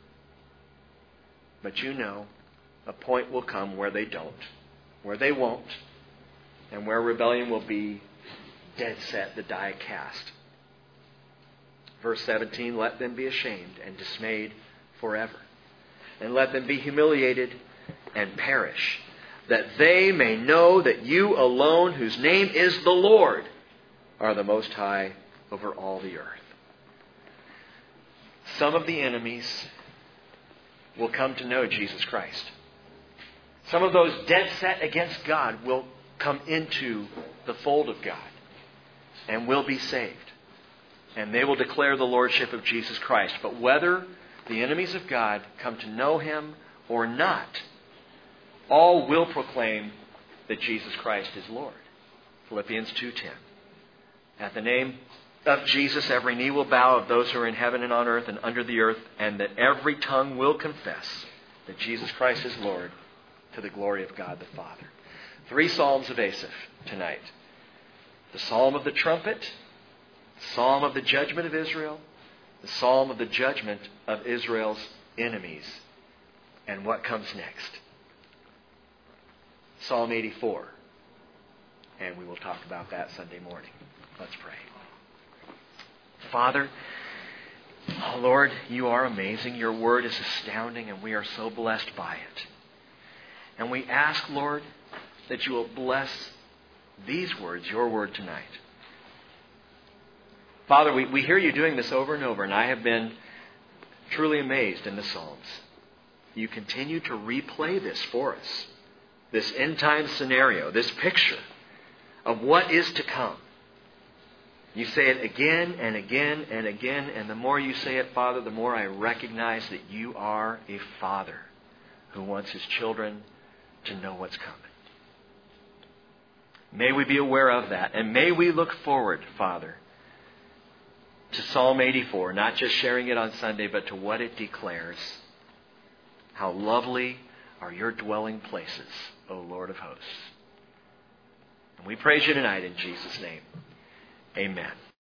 But you know, a point will come where they don't, where they won't, and where rebellion will be dead set, the die cast. Verse seventeen, let them be ashamed and dismayed forever, and let them be humiliated and perish, that they may know that you alone, whose name is the Lord, are the Most High over all the earth. Some of the enemies will come to know Jesus Christ. Some of those dead set against God will come into the fold of God and will be saved. And they will declare the lordship of Jesus Christ. But whether the enemies of God, come to know Him or not, all will proclaim that Jesus Christ is Lord. Philippians two ten. At the name of Jesus, every knee will bow of those who are in heaven and on earth and under the earth, and that every tongue will confess that Jesus Christ is Lord, to the glory of God the Father. Three Psalms of Asaph tonight. The Psalm of the Trumpet, the Psalm of the Judgment of Israel, the Psalm of the Judgment of Israel's enemies. And what comes next? Psalm eighty-four. And we will talk about that Sunday morning. Let's pray. Father, oh Lord, You are amazing. Your Word is astounding, and we are so blessed by it. And we ask, Lord, that You will bless these words, Your Word tonight. Father, we, we hear You doing this over and over, and I have been truly amazed in the Psalms. You continue to replay this for us, this end-time scenario, this picture of what is to come. You say it again and again and again, and the more you say it, Father, the more I recognize that You are a Father who wants His children to know what's coming. May we be aware of that, and may we look forward, Father, to Psalm eighty-four, not just sharing it on Sunday, but to what it declares. How lovely are Your dwelling places, O Lord of hosts. And we praise You tonight in Jesus' name. Amen.